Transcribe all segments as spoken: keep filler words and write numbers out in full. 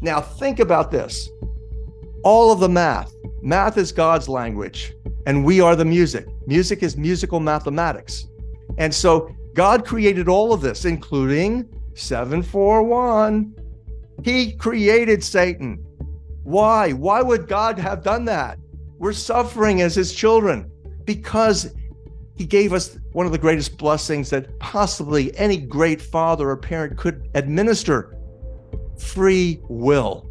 Now think about this. All of the math, math is God's language, and we are the music. Music is musical mathematics. And so God created all of this, including seven four one. He created Satan. Why? Why would God have done that? We're suffering as his children because he gave us one of the greatest blessings that possibly any great father or parent could administer: free will.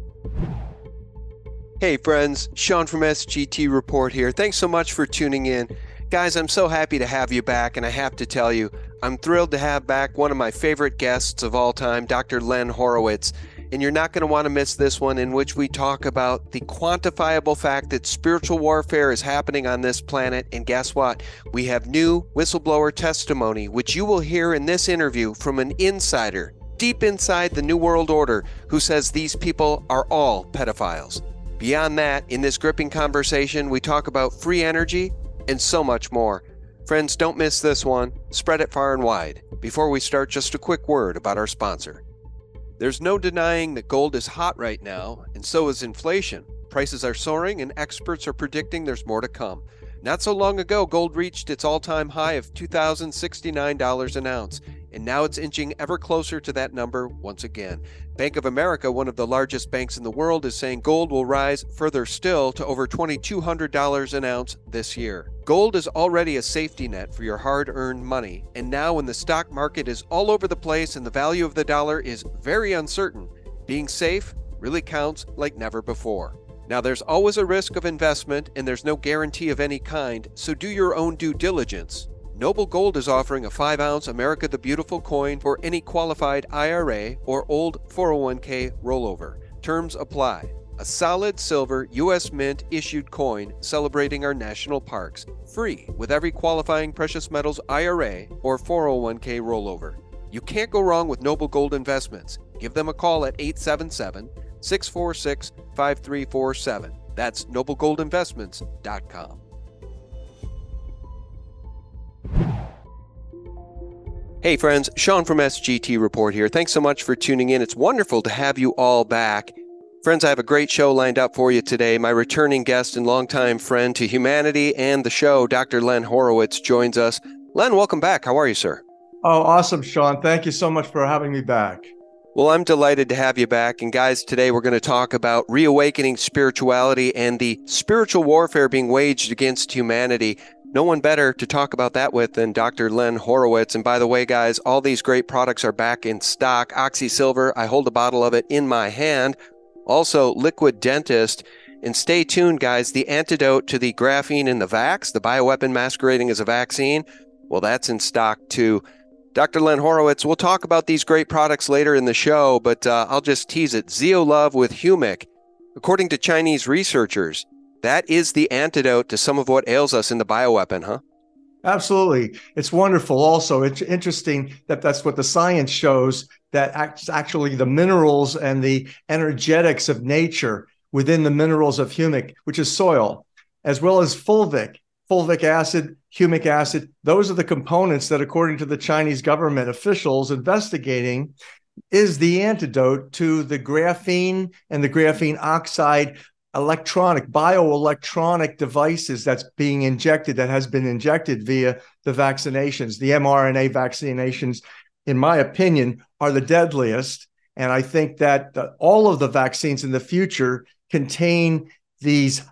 Hey friends, Sean from S G T Report here. Thanks so much for tuning in. Guys, I'm so happy to have you back, and I have to tell you, I'm thrilled to have back one of my favorite guests of all time, Doctor Len Horowitz. And you're not going to want to miss this one, in which we talk about the quantifiable fact that spiritual warfare is happening on this planet. And guess what? We have new whistleblower testimony, which you will hear in this interview from an insider deep inside the New World Order who says these people are all pedophiles. Beyond that, in this gripping conversation, we talk about free energy and so much more. Friends, don't miss this one. Spread it far and wide. Before we start, just a quick word about our sponsor. There's no denying that gold is hot right now, and so is inflation. Prices are soaring, and experts are predicting there's more to come. Not so long ago, gold reached its all-time high of two thousand sixty-nine dollars an ounce, and now it's inching ever closer to that number once again. Bank of America, one of the largest banks in the world, is saying gold will rise further still to over two thousand two hundred dollars an ounce this year. Gold is already a safety net for your hard-earned money, and now when the stock market is all over the place and the value of the dollar is very uncertain, being safe really counts like never before. Now, there's always a risk of investment, and there's no guarantee of any kind, so do your own due diligence. Noble Gold is offering a five ounce America the Beautiful coin for any qualified I R A or old four oh one k rollover. Terms apply. A solid silver U S Mint issued coin celebrating our national parks, free with every qualifying precious metals I R A or four oh one k rollover. You can't go wrong with Noble Gold Investments. Give them a call at eight seven seven, six four six, five three four seven. That's noble gold investments dot com. Hey friends, Sean from S G T Report here. Thanks so much for tuning in. It's wonderful to have you all back. Friends, I have a great show lined up for you today. My returning guest and longtime friend to humanity and the show, Doctor Len Horowitz, joins us. Len, welcome back. How are you, sir? Oh, awesome, Sean. Thank you so much for having me back. Well, I'm delighted to have you back. And guys, today we're going to talk about reawakening spirituality and the spiritual warfare being waged against humanity. No one better to talk about that with than Doctor Len Horowitz. And by the way, guys, all these great products are back in stock. Oxy Silver, I hold a bottle of it in my hand. Also, Liquid Dentist. And stay tuned, guys, the antidote to the graphene in the vax, the bioweapon masquerading as a vaccine, well, that's in stock too. Doctor Len Horowitz, we'll talk about these great products later in the show, but uh, I'll just tease it. Zeolove with Humic. According to Chinese researchers, that is the antidote to some of what ails us in the bioweapon, huh? Absolutely. It's wonderful. Also, it's interesting that that's what the science shows, that actually the minerals and the energetics of nature within the minerals of humic, which is soil, as well as fulvic, fulvic acid, humic acid, those are the components that, according to the Chinese government officials investigating, is the antidote to the graphene and the graphene oxide electronic, bioelectronic devices that's being injected, that has been injected via the vaccinations. The mRNA vaccinations, in my opinion, are the deadliest. And I think that the, all of the vaccines in the future contain these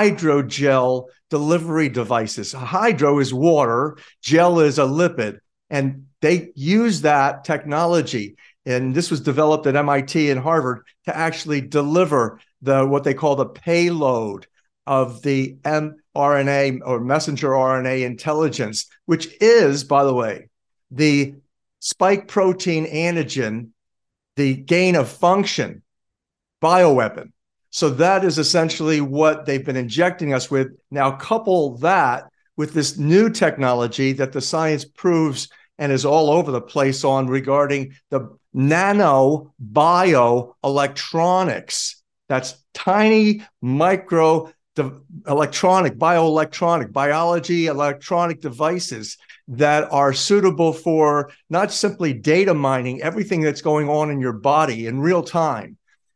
hydrogel delivery devices. Hydro is water, gel is a lipid, and they use that technology. And this was developed at M I T and Harvard to actually deliver the what they call the payload of the mRNA or messenger R N A intelligence, which is, by the way, the spike protein antigen, the gain of function bioweapon. So that is essentially what they've been injecting us with. Now, couple that with this new technology that the science proves and is all over the place on regarding the nano bioelectronics. That's tiny micro de- electronic, bioelectronic, biology, electronic devices that are suitable for not simply data mining everything that's going on in your body in real time,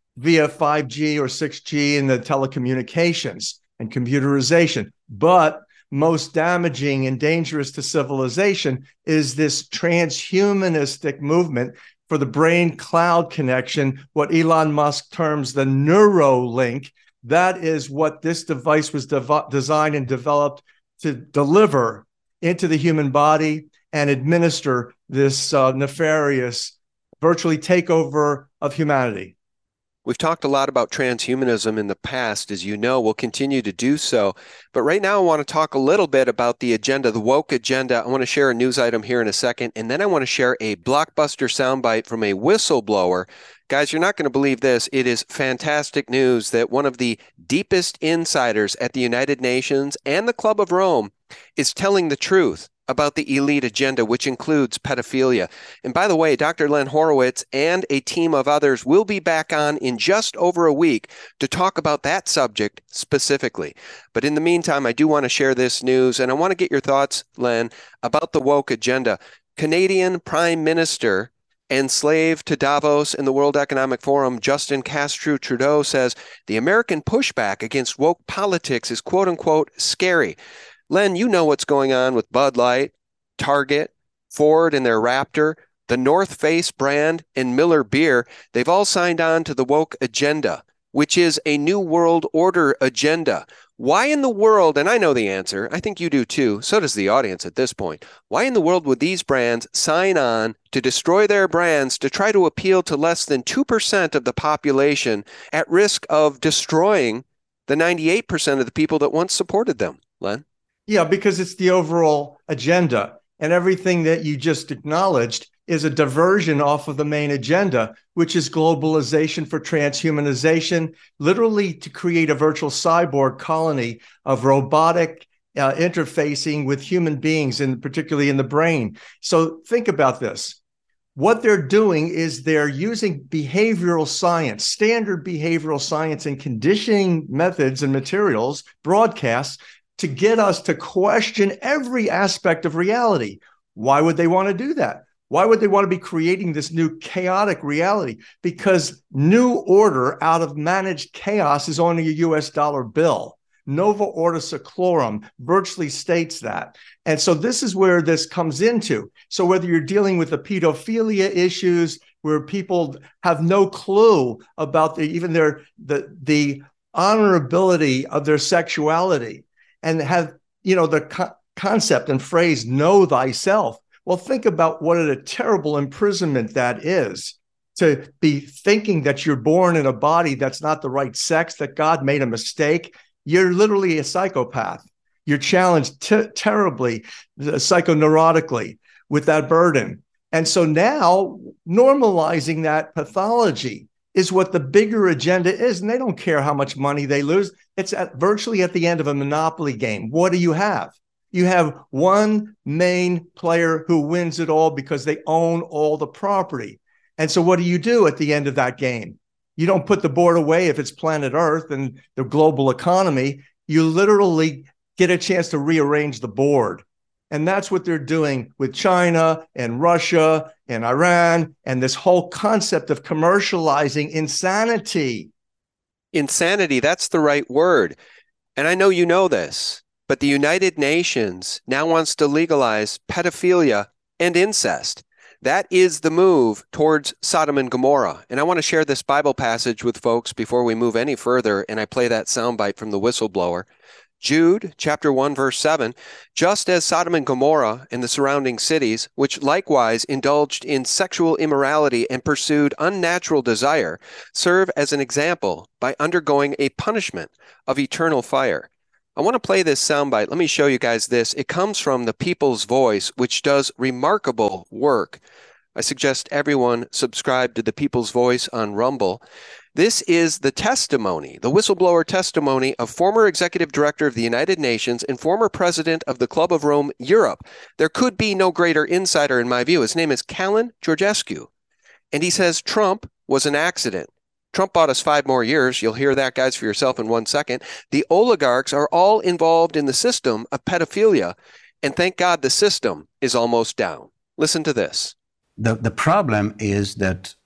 via five G or six G and the telecommunications and computerization. But most damaging and dangerous to civilization is this transhumanistic movement for the brain cloud connection, what Elon Musk terms the Neuralink. That is what this device was dev- designed and developed to deliver into the human body and administer this uh, nefarious, virtually takeover of humanity. We've talked a lot about transhumanism in the past, as you know. We'll continue to do so. But right now, I want to talk a little bit about the agenda, the woke agenda. I want to share a news item here in a second, and then I want to share a blockbuster soundbite from a whistleblower. Guys, you're not going to believe this. It is fantastic news that one of the deepest insiders at the United Nations and the Club of Rome is telling the truth about the elite agenda, which includes pedophilia. And by the way, Doctor Len Horowitz and a team of others will be back on in just over a week to talk about that subject specifically. But in the meantime, I do want to share this news, and I want to get your thoughts, Len, about the woke agenda. Canadian Prime Minister and slave to Davos and the World Economic Forum, Justin Castro Trudeau, says the American pushback against woke politics is quote-unquote scary. Len, you know what's going on with Bud Light, Target, Ford and their Raptor, the North Face brand, and Miller Beer. They've all signed on to the woke agenda, which is a new world order agenda. Why in the world, and I know the answer, I think you do too, so does the audience at this point, why in the world would these brands sign on to destroy their brands to try to appeal to less than two percent of the population at risk of destroying the ninety-eight percent of the people that once supported them, Len? Yeah, because it's the overall agenda, and everything that you just acknowledged is a diversion off of the main agenda, which is globalization for transhumanization, literally to create a virtual cyborg colony of robotic uh, interfacing with human beings, and particularly in the brain. So think about this. What they're doing is they're using behavioral science, standard behavioral science and conditioning methods and materials, broadcasts, to get us to question every aspect of reality. Why would they want to do that? Why would they want to be creating this new chaotic reality? Because new order out of managed chaos is only a U S dollar bill. Nova Ordo Seclorum virtually states that. And so this is where this comes into. So whether you're dealing with the pedophilia issues, where people have no clue about the, even their the, the honorability of their sexuality, and have, you know, the co- concept and phrase, know thyself. Well, think about what a terrible imprisonment that is, to be thinking that you're born in a body that's not the right sex, that God made a mistake. You're literally a psychopath. You're challenged t- terribly, uh, psychoneurotically with that burden. And so now normalizing that pathology is what the bigger agenda is. And they don't care how much money they lose. It's at, virtually at the end of a monopoly game. What do you have? You have one main player who wins it all because they own all the property. And so what do you do at the end of that game? You don't put the board away if it's planet Earth and the global economy. You literally get a chance to rearrange the board. And that's what they're doing with China and Russia and Iran and this whole concept of commercializing insanity. Insanity, that's the right word. And I know you know this, but the United Nations now wants to legalize pedophilia and incest. That is the move towards Sodom and Gomorrah. And I want to share this Bible passage with folks before we move any further, and I play that soundbite from the whistleblower. Jude chapter one, verse seven, just as Sodom and Gomorrah and the surrounding cities, which likewise indulged in sexual immorality and pursued unnatural desire, serve as an example by undergoing a punishment of eternal fire. I want to play this soundbite. Let me show you guys this. It comes from the People's Voice, which does remarkable work. I suggest everyone subscribe to the People's Voice on Rumble. This is the testimony, the whistleblower testimony of former executive director of the United Nations and former president of the Club of Rome Europe. There could be no greater insider in my view. His name is Calin Georgescu. And he says Trump was an accident. Trump bought us five more years. You'll hear that, guys, for yourself in one second. The oligarchs are all involved in the system of pedophilia. And thank God the system is almost down. Listen to this. The, the problem is that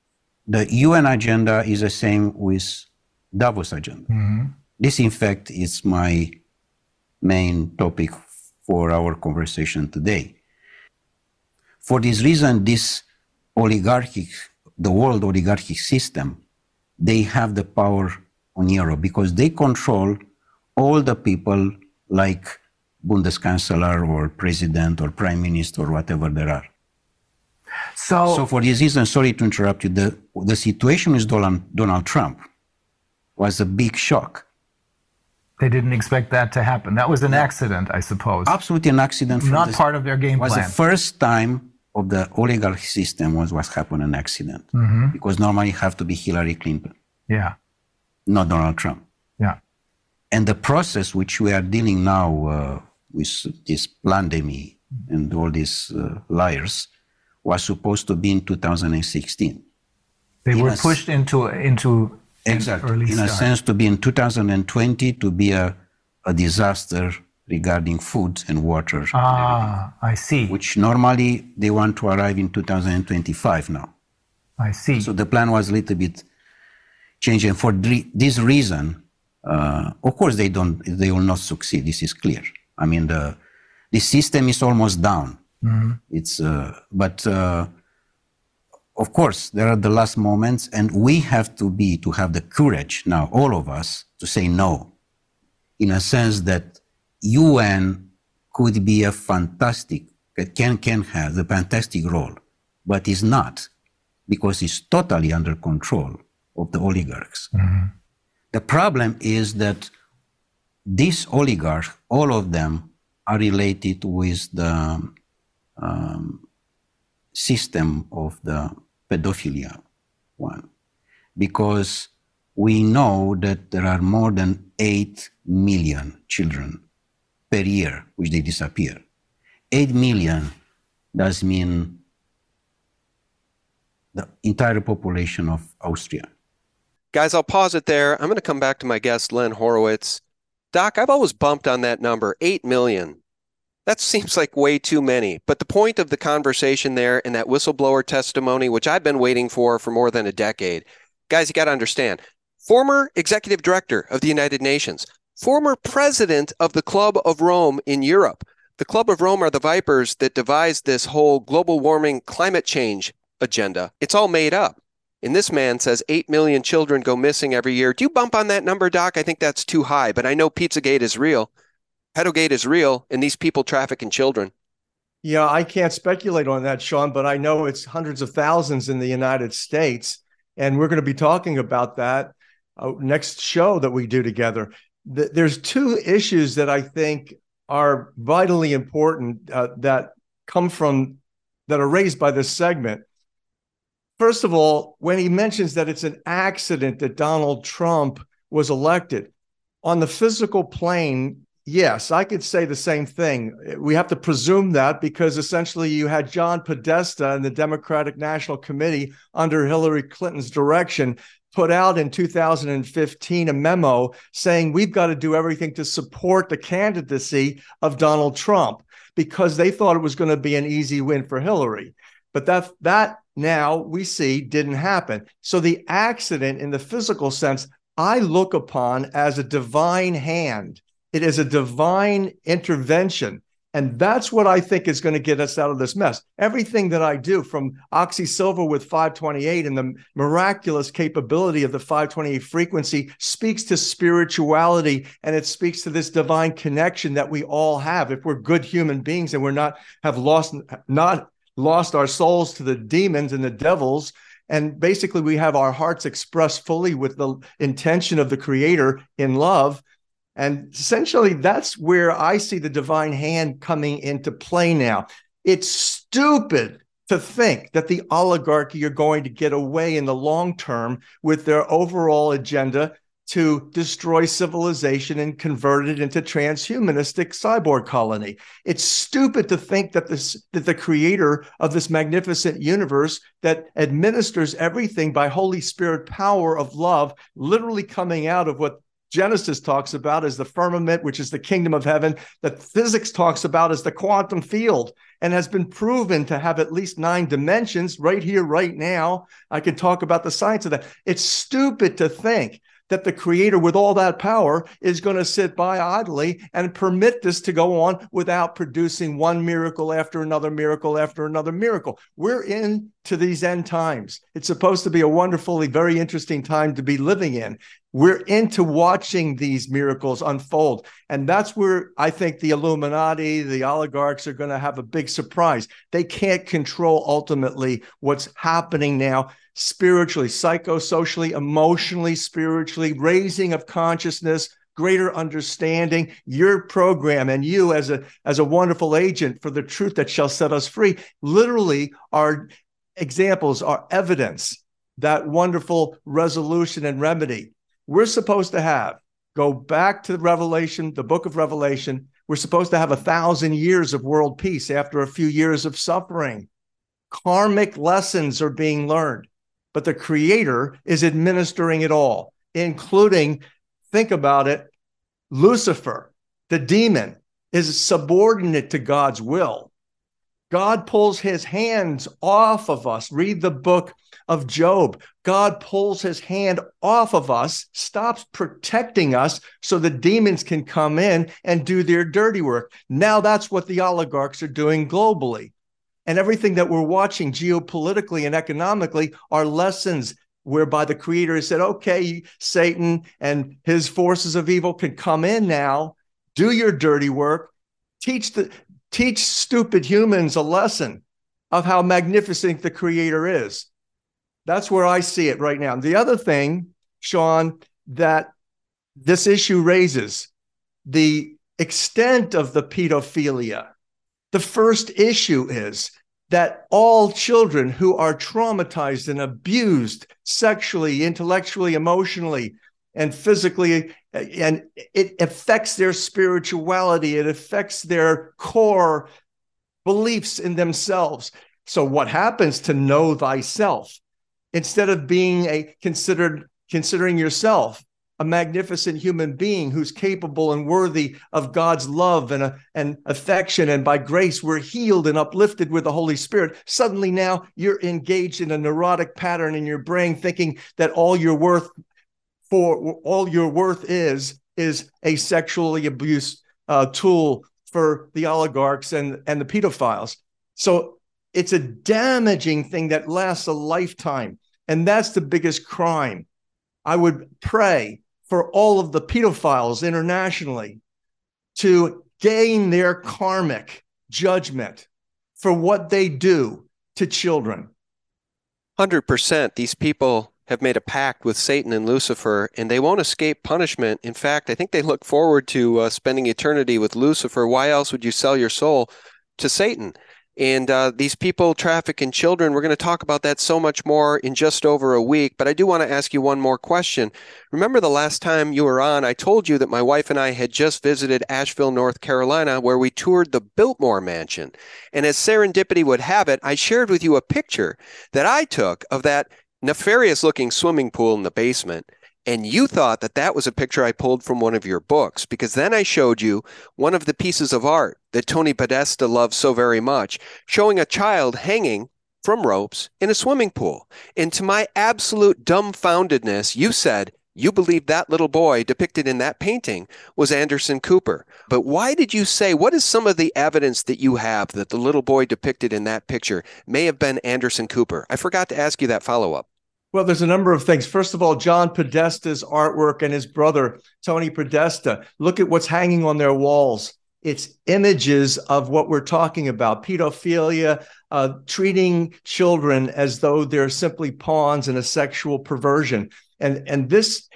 the U N agenda is the same with Davos agenda. Mm-hmm. This, in fact, is my main topic for our conversation today. For this reason, this oligarchic, the world oligarchic system, they have the power on Europe because they control all the people like Bundeskanzler or president or prime minister or whatever there are. So, so for this reason, sorry to interrupt you, the, the situation with Donald, Donald Trump was a big shock. They didn't expect that to happen. That was an accident, I suppose. Absolutely an accident. Not this, part of their game was plan. Was the first time of the oligarch system was what happened an accident. Mm-hmm. Because normally it have to be Hillary Clinton. Yeah. Not Donald Trump. Yeah. And the process which we are dealing now uh, with this pandemic and all these uh, liars was supposed to be in two thousand sixteen. They in were pushed into into exactly early in start. a sense to be in two thousand twenty to be a, a disaster regarding food and water. Ah, I see. Which normally they want to arrive in two thousand twenty-five now. I see. So the plan was a little bit changed, and for this reason, uh, of course they don't, they will not succeed. This is clear. I mean, the the system is almost down. Mm-hmm. It's, uh, but uh, of course there are the last moments, and we have to be to have the courage now, all of us, to say no, in a sense that U N could be a fantastic, can can have a fantastic role, but is not, because it's totally under control of the oligarchs. Mm-hmm. The problem is that these oligarchs, all of them, are related with the um, system of the pedophilia one, because we know that there are more than eight million children per year which they disappear. eight million does mean the entire population of Austria. Guys, I'll pause it there. I'm going to come back to my guest, Len Horowitz. Doc, I've always bumped on that number, eight million. That seems like way too many. But the point of the conversation there in that whistleblower testimony, which I've been waiting for for more than a decade, guys, you got to understand, former executive director of the United Nations, former president of the Club of Rome in Europe. The Club of Rome are the vipers that devised this whole global warming climate change agenda. It's all made up. And this man says eight million children go missing every year. Do you bump on that number, Doc? I think that's too high, but I know Pizzagate is real. Pedogate is real, and these people trafficking children. Yeah, I can't speculate on that, Sean, but I know it's hundreds of thousands in the United States, and we're going to be talking about that uh, next show that we do together. Th- there's two issues that I think are vitally important uh, that come from, that are raised by this segment. First of all, when he mentions that it's an accident that Donald Trump was elected, on the physical plane, yes, I could say the same thing. We have to presume that because essentially you had John Podesta and the Democratic National Committee under Hillary Clinton's direction put out in two thousand fifteen a memo saying we've got to do everything to support the candidacy of Donald Trump because they thought it was going to be an easy win for Hillary. But that, that now we see didn't happen. So the accident in the physical sense, I look upon as a divine hand. It is a divine intervention. And that's what I think is going to get us out of this mess. Everything that I do, from Oxy Silver with five twenty-eight and the miraculous capability of the five twenty-eight frequency, speaks to spirituality, and it speaks to this divine connection that we all have. If we're good human beings and we're not have lost not lost our souls to the demons and the devils, and basically we have our hearts expressed fully with the intention of the Creator in love. And essentially, that's where I see the divine hand coming into play now. It's stupid to think that the oligarchy are going to get away in the long term with their overall agenda to destroy civilization and convert it into transhumanistic cyborg colony. It's stupid to think that this that the creator of this magnificent universe that administers everything by Holy Spirit power of love, literally coming out of what Genesis talks about as the firmament, which is the kingdom of heaven, that physics talks about as the quantum field, and has been proven to have at least nine dimensions right here, right now. I could talk about the science of that. It's stupid to think that the creator with all that power is going to sit by idly and permit this to go on without producing one miracle after another miracle after another miracle. We're into these end times. It's supposed to be a wonderfully, very interesting time to be living in. We're into watching these miracles unfold. And that's where I think the Illuminati, the oligarchs are going to have a big surprise. They can't control ultimately what's happening now spiritually, psychosocially, emotionally, spiritually, raising of consciousness, greater understanding. Your program and you as a, as a wonderful agent for the truth that shall set us free literally are examples, are evidence, that wonderful resolution and remedy. We're supposed to have, go back to Revelation, the book of Revelation, we're supposed to have a thousand years of world peace after a few years of suffering. Karmic lessons are being learned, but the creator is administering it all, including, think about it, Lucifer, the demon, is subordinate to God's will. God pulls his hands off of us. Read the book of Job. God pulls his hand off of us, stops protecting us so the demons can come in and do their dirty work. Now that's what the oligarchs are doing globally. And everything that we're watching geopolitically and economically are lessons whereby the creator has said, okay, Satan and his forces of evil can come in now, do your dirty work, teach the teach stupid humans a lesson of how magnificent the creator is. That's where I see it right now. The other thing, Sean, that this issue raises, the extent of the pedophilia. The first issue is that all children who are traumatized and abused sexually, intellectually, emotionally, and physically, and it affects their spirituality, it affects their core beliefs in themselves. So what happens to know thyself? Instead of being a considered considering yourself a magnificent human being who's capable and worthy of God's love and, uh, and affection, and by grace we're healed and uplifted with the Holy Spirit, suddenly now you're engaged in a neurotic pattern in your brain, thinking that all your worth for all your worth is is a sexually abused uh, tool for the oligarchs and, and the pedophiles. So it's a damaging thing that lasts a lifetime. And that's the biggest crime. I would pray for all of the pedophiles internationally to gain their karmic judgment for what they do to children. one hundred percent. These people have made a pact with Satan and Lucifer, and they won't escape punishment. In fact, I think they look forward to uh, spending eternity with Lucifer. Why else would you sell your soul to Satan? And uh, these people trafficking children, we're going to talk about that so much more in just over a week. But I do want to ask you one more question. Remember the last time you were on, I told you that my wife and I had just visited Asheville, North Carolina, where we toured the Biltmore Mansion. And as serendipity would have it, I shared with you a picture that I took of that nefarious-looking swimming pool in the basement. And you thought that that was a picture I pulled from one of your books, because then I showed you one of the pieces of art that Tony Podesta loves so very much, showing a child hanging from ropes in a swimming pool. And to my absolute dumbfoundedness, you said you believed that little boy depicted in that painting was Anderson Cooper. But why did you say, what is some of the evidence that you have that the little boy depicted in that picture may have been Anderson Cooper? I forgot to ask you that follow-up. Well, there's a number of things. First of all, John Podesta's artwork and his brother, Tony Podesta, look at what's hanging on their walls. It's images of what we're talking about, pedophilia, uh, treating children as though they're simply pawns in a sexual perversion. And, and this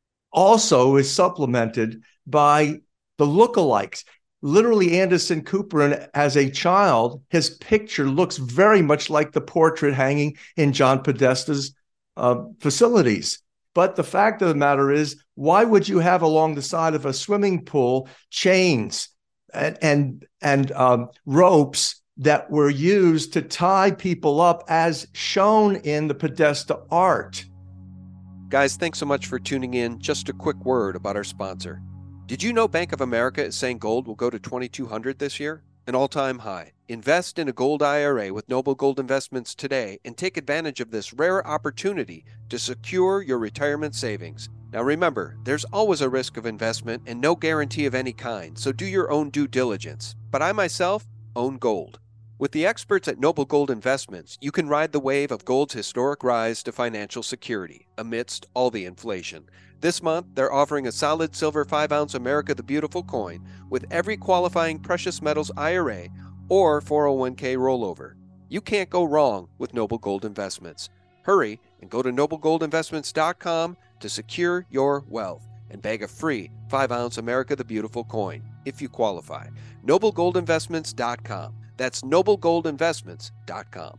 also is supplemented by the lookalikes. Literally, Anderson Cooper, as a child, his picture looks very much like the portrait hanging in John Podesta's Uh, facilities. But the fact of the matter is, why would you have along the side of a swimming pool chains and and, and um, ropes that were used to tie people up as shown in the Podesta art? Guys, thanks so much for tuning in. Just a quick word about our sponsor. Did you know Bank of America is saying gold will go to twenty-two hundred this year? An all-time high. Invest in a gold I R A with Noble Gold Investments today and take advantage of this rare opportunity to secure your retirement savings. Now remember, there's always a risk of investment and no guarantee of any kind, so do your own due diligence. But I myself own gold. With the experts at Noble Gold Investments, you can ride the wave of gold's historic rise to financial security amidst all the inflation. This month, they're offering a solid silver five ounce America the Beautiful coin with every qualifying precious metals I R A or four oh one k rollover. You can't go wrong with Noble Gold Investments. Hurry and go to noble gold investments dot com to secure your wealth and bag a free five ounce America the Beautiful coin if you qualify. noble gold investments dot com. That's noble gold investments dot com.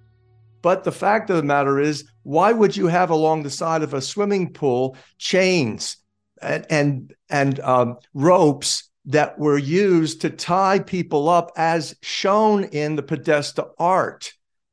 But the fact of the matter is, why would you have along the side of a swimming pool chains and and, and um, ropes that were used to tie people up as shown in the Podesta art?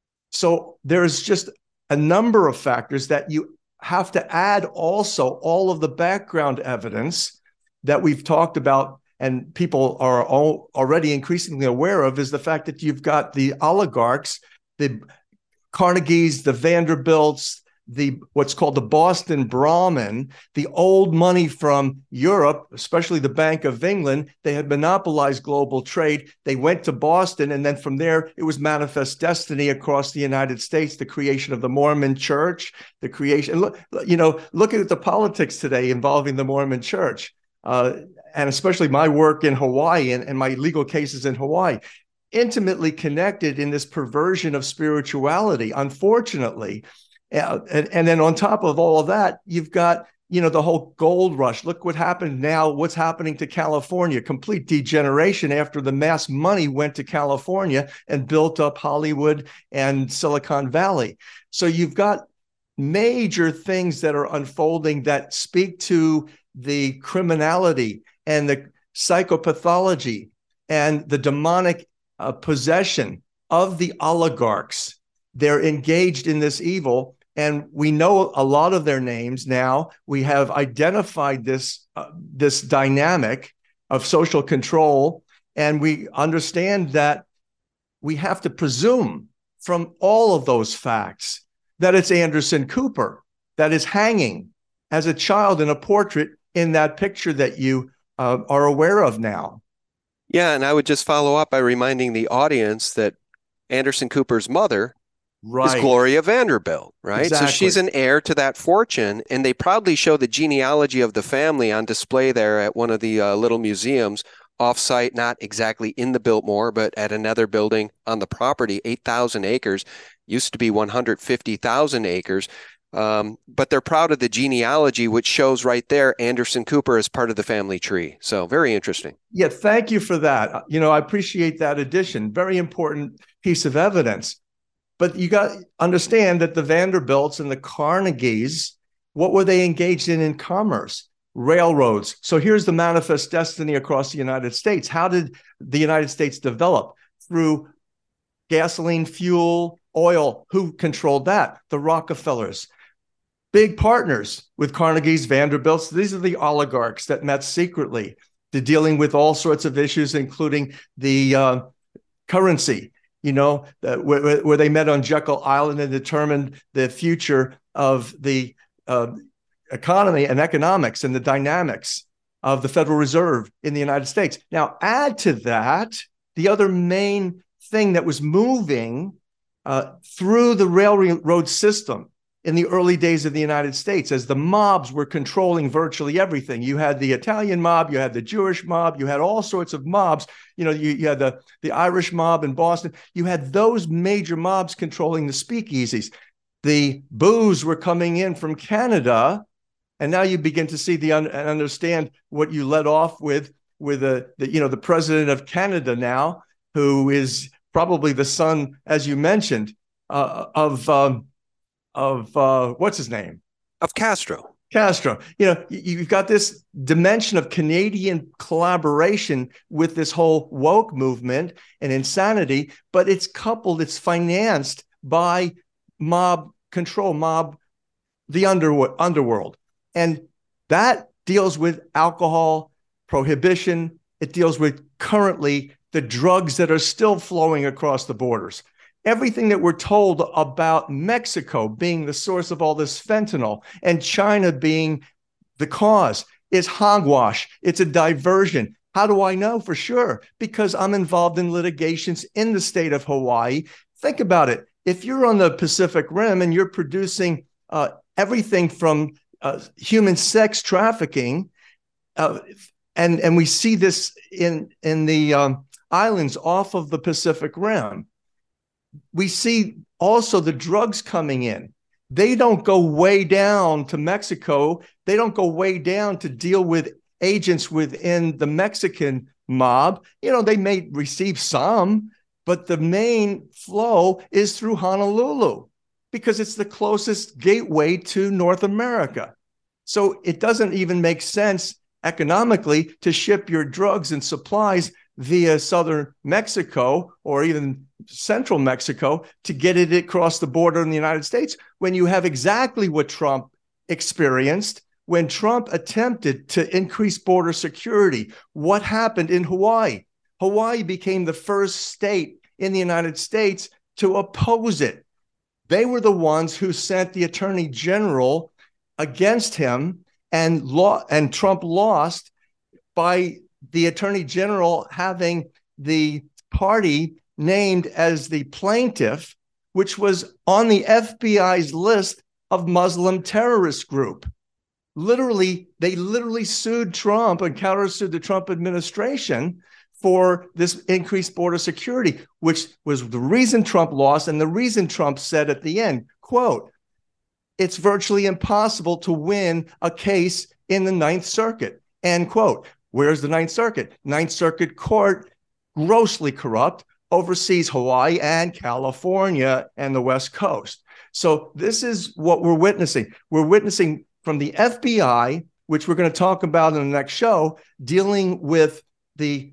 So there's just a number of factors that you have to add also all of the background evidence that we've talked about and people are all already increasingly aware of, is the fact that you've got the oligarchs, the Carnegies, the Vanderbilts, the what's called the Boston Brahmin, the old money from Europe, especially the Bank of England. They had monopolized global trade. They went to Boston, and then from there, it was manifest destiny across the United States, the creation of the Mormon Church, the creation, look, you know, look at the politics today involving the Mormon Church. Uh, and especially my work in Hawaii and, and my legal cases in Hawaii, intimately connected in this perversion of spirituality, unfortunately. Uh, and, and then on top of all of that, you've got, you know, the whole gold rush. Look what happened now, what's happening to California, complete degeneration after the mass money went to California and built up Hollywood and Silicon Valley. So you've got major things that are unfolding that speak to the criminality and the psychopathology and the demonic uh, possession of the oligarchs. They're engaged in this evil, and we know a lot of their names now. We have identified this, uh, this dynamic of social control, and we understand that we have to presume from all of those facts that it's Anderson Cooper that is hanging as a child in a portrait in that picture that you uh, are aware of now. Yeah, and I would just follow up by reminding the audience that Anderson Cooper's mother right. is Gloria Vanderbilt, right? Exactly. So she's an heir to that fortune, and they proudly show the genealogy of the family on display there at one of the uh, little museums off-site, not exactly in the Biltmore, but at another building on the property, eight thousand acres, used to be one hundred fifty thousand acres. Um, but they're proud of the genealogy, which shows right there Anderson Cooper as part of the family tree. So very interesting. Yeah, thank you for that. You know, I appreciate that addition. Very important piece of evidence. But you got to understand that the Vanderbilts and the Carnegies, what were they engaged in in commerce? Railroads. So here's the manifest destiny across the United States. How did the United States develop? Through gasoline, fuel, oil. Who controlled that? The Rockefellers. Big partners with Carnegie's, Vanderbilts. These are the oligarchs that met secretly. They're dealing with all sorts of issues, including the uh, currency, you know, uh, where, where they met on Jekyll Island and determined the future of the uh, economy and economics and the dynamics of the Federal Reserve in the United States. Now, add to that the other main thing that was moving uh, through the railroad system in the early days of the United States, as the mobs were controlling virtually everything. You had the Italian mob, you had the Jewish mob, you had all sorts of mobs. You know, you, you had the, the Irish mob in Boston. You had those major mobs controlling the speakeasies. The booze were coming in from Canada, and now you begin to see the un- and understand what you led off with, with the, the, you know, the president of Canada now, who is probably the son, as you mentioned, uh, of um, of uh, what's his name? Of Castro. Castro. You know, you've got this dimension of Canadian collaboration with this whole woke movement and insanity, but it's coupled, it's financed by mob control, mob the under, underworld. And that deals with alcohol prohibition. It deals with currently the drugs that are still flowing across the borders. Everything that we're told about Mexico being the source of all this fentanyl and China being the cause is hogwash. It's a diversion. How do I know for sure? Because I'm involved in litigations in the state of Hawaii. Think about it. If you're on the Pacific Rim and you're producing uh, everything from uh, human sex trafficking, uh, and, and we see this in, in the um, islands off of the Pacific Rim, we see also the drugs coming in. They don't go way down to Mexico. They don't go way down to deal with agents within the Mexican mob. You know, they may receive some, but the main flow is through Honolulu because it's the closest gateway to North America. So it doesn't even make sense economically to ship your drugs and supplies via southern Mexico or even central Mexico to get it across the border in the United States when you have exactly what Trump experienced when Trump attempted to increase border security. What happened in Hawaii? Hawaii became the first state in the United States to oppose it. They were the ones who sent the attorney general against him, and law and Trump lost by the attorney general having the party named as the plaintiff, which was on the F B I's list of Muslim terrorist group. Literally, they literally sued Trump and countersued the Trump administration for this increased border security, which was the reason Trump lost and the reason Trump said at the end, quote, "It's virtually impossible to win a case in the Ninth Circuit," end quote. Where's the Ninth Circuit? Ninth Circuit Court, grossly corrupt, oversees Hawaii and California and the West Coast. So this is what we're witnessing. We're witnessing from the F B I, which we're going to talk about in the next show, dealing with the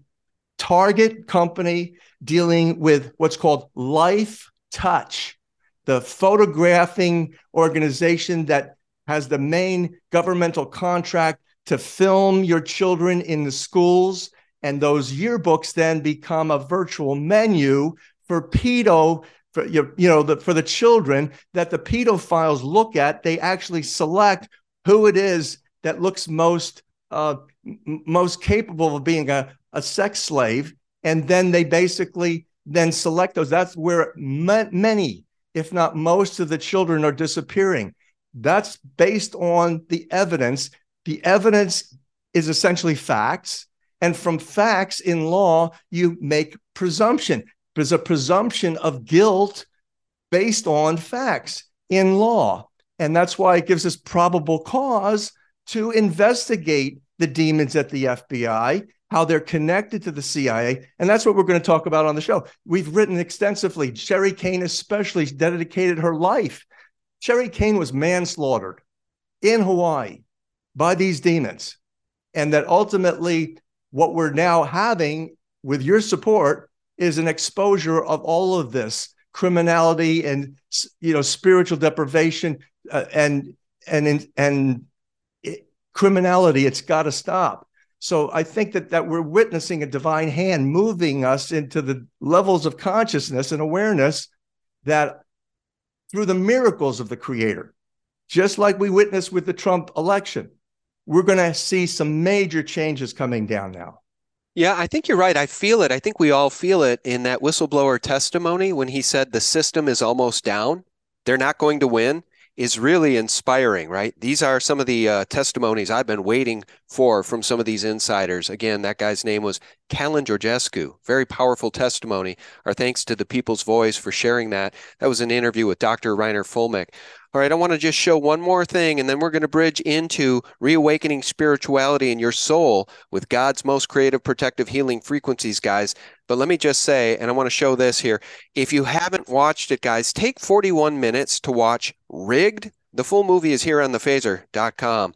target company, dealing with what's called Life Touch, the photographing organization that has the main governmental contract to film your children in the schools, and those yearbooks then become a virtual menu for pedo, for, you know, the, for the children that the pedophiles look at. They actually select who it is that looks most uh, m- most capable of being a, a sex slave, and then they basically then select those. That's where ma- many, if not most, of the children are disappearing. That's based on the evidence. The evidence is essentially facts. And from facts in law, you make presumption. There's a presumption of guilt based on facts in law. And that's why it gives us probable cause to investigate the demons at the F B I, how they're connected to the C I A. And that's what we're going to talk about on the show. We've written extensively. Sherry Kane especially dedicated her life. Sherry Kane was manslaughtered in Hawaii by these demons. And that ultimately what we're now having with your support is an exposure of all of this criminality and, you know, spiritual deprivation uh, and, and, and it, criminality. It's got to stop. So I think that, that we're witnessing a divine hand moving us into the levels of consciousness and awareness that through the miracles of the Creator, just like we witnessed with the Trump election, we're going to see some major changes coming down now. Yeah, I think you're right. I feel it. I think we all feel it in that whistleblower testimony when he said the system is almost down. They're not going to win is really inspiring, right? These are some of the uh, testimonies I've been waiting for from some of these insiders. Again, that guy's name was Callan Georgescu. Very powerful testimony. Our thanks to the People's Voice for sharing that. That was an interview with Doctor Reiner Fulmick. All right, I want to just show one more thing, and then we're going to bridge into reawakening spirituality in your soul with God's most creative, protective, healing frequencies, guys. But let me just say, and I want to show this here, if you haven't watched it, guys, take forty-one minutes to watch Rigged. The full movie is here on the phaser dot com.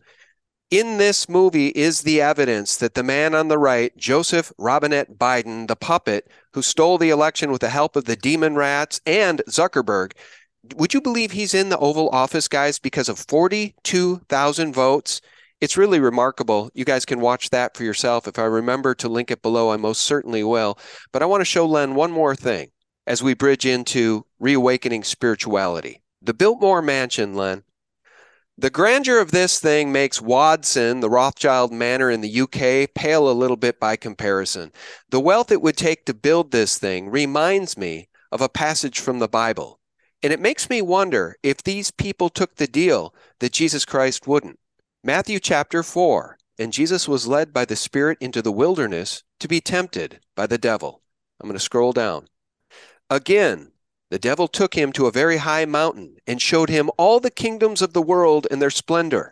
In this movie is the evidence that the man on the right, Joseph Robinette Biden, the puppet who stole the election with the help of the demon rats and Zuckerberg, Would you believe he's in the Oval Office, guys, because of forty-two thousand votes? It's really remarkable. You guys can watch that for yourself. If I remember to link it below, I most certainly will. But I want to show Len one more thing as we bridge into reawakening spirituality. The Biltmore Mansion, Len. The grandeur of this thing makes Watson, the Rothschild Manor in the U K, pale a little bit by comparison. The wealth it would take to build this thing reminds me of a passage from the Bible. And it makes me wonder if these people took the deal that Jesus Christ wouldn't. Matthew chapter four, and Jesus was led by the Spirit into the wilderness to be tempted by the devil. I'm going to scroll down. Again, the devil took him to a very high mountain and showed him all the kingdoms of the world and their splendor.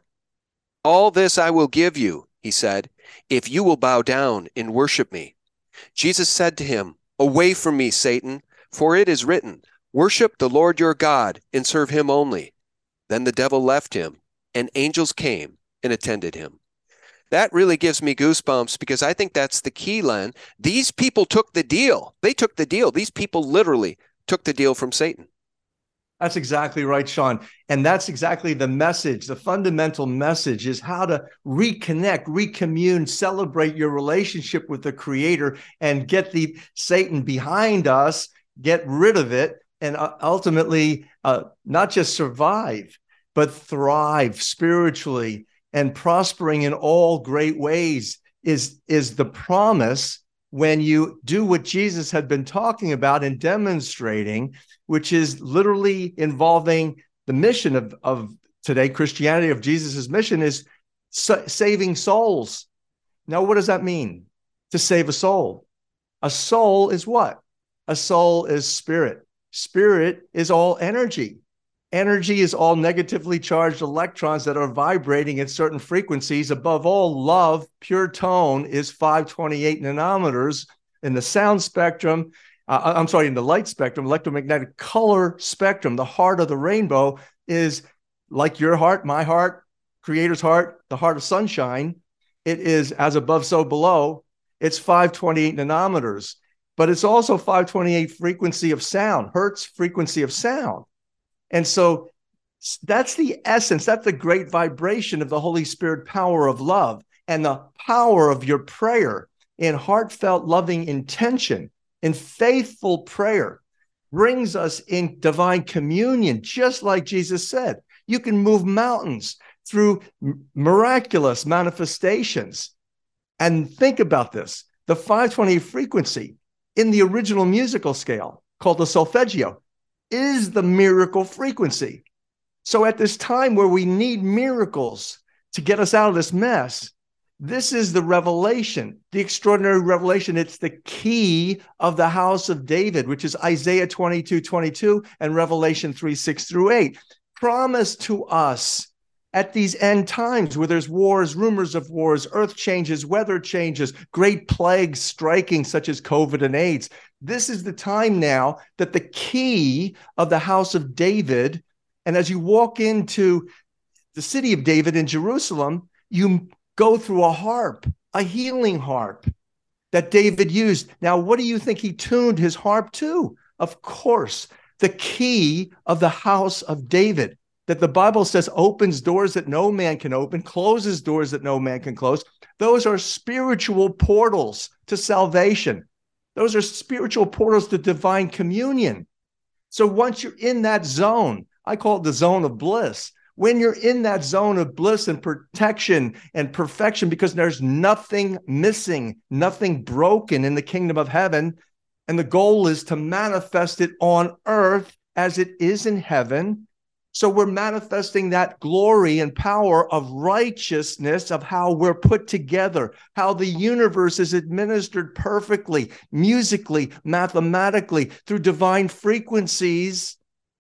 All this I will give you, he said, if you will bow down and worship me. Jesus said to him, away from me, Satan, for it is written, worship the Lord your God and serve him only. Then the devil left him, and angels came and attended him. That really gives me goosebumps because I think that's the key, Len. These people took the deal. They took the deal. These people literally took the deal from Satan. That's exactly right, Sean. And that's exactly the message. The fundamental message is how to reconnect, recommune, celebrate your relationship with the Creator and get the Satan behind us, get rid of it, and uh, ultimately uh, not just survive, but thrive spiritually and prospering in all great ways is, is the promise when you do what Jesus had been talking about and demonstrating, which is literally involving the mission of, of today, Christianity, of Jesus's mission is sa- saving souls. Now, what does that mean, to save a soul? A soul is what? A soul is spirit. Spirit is all energy. Energy is all negatively charged electrons that are vibrating at certain frequencies. Above all, love, pure tone, is five twenty-eight nanometers in the sound spectrum. Uh, I'm sorry, in the light spectrum, electromagnetic color spectrum. The heart of the rainbow is like your heart, my heart, Creator's heart, the heart of sunshine. It is as above, so below. It's five twenty-eight nanometers, but it's also five twenty-eight frequency of sound, hertz frequency of sound. And so that's the essence, that's the great vibration of the Holy Spirit power of love, and the power of your prayer in heartfelt, loving intention, in faithful prayer brings us in divine communion, just like Jesus said. You can move mountains through miraculous manifestations. And think about this, the five twenty frequency in the original musical scale called the solfeggio is the miracle frequency. So at this time where we need miracles to get us out of this mess, this is the revelation, the extraordinary revelation. It's the key of the house of David, which is Isaiah twenty-two twenty-two and Revelation three six through eight. Promised to us at these end times where there's wars, rumors of wars, earth changes, weather changes, great plagues striking, such as COVID and AIDS. This is the time now that the key of the house of David, and as you walk into the city of David in Jerusalem, you go through a harp, a healing harp that David used. Now, what do you think he tuned his harp to? Of course, the key of the house of David, that the Bible says opens doors that no man can open, closes doors that no man can close. Those are spiritual portals to salvation. Those are spiritual portals to divine communion. So once you're in that zone, I call it the zone of bliss. When you're in that zone of bliss and protection and perfection, because there's nothing missing, nothing broken in the kingdom of heaven, and the goal is to manifest it on earth as it is in heaven. So we're manifesting that glory and power of righteousness of how we're put together, how the universe is administered perfectly, musically, mathematically, through divine frequencies.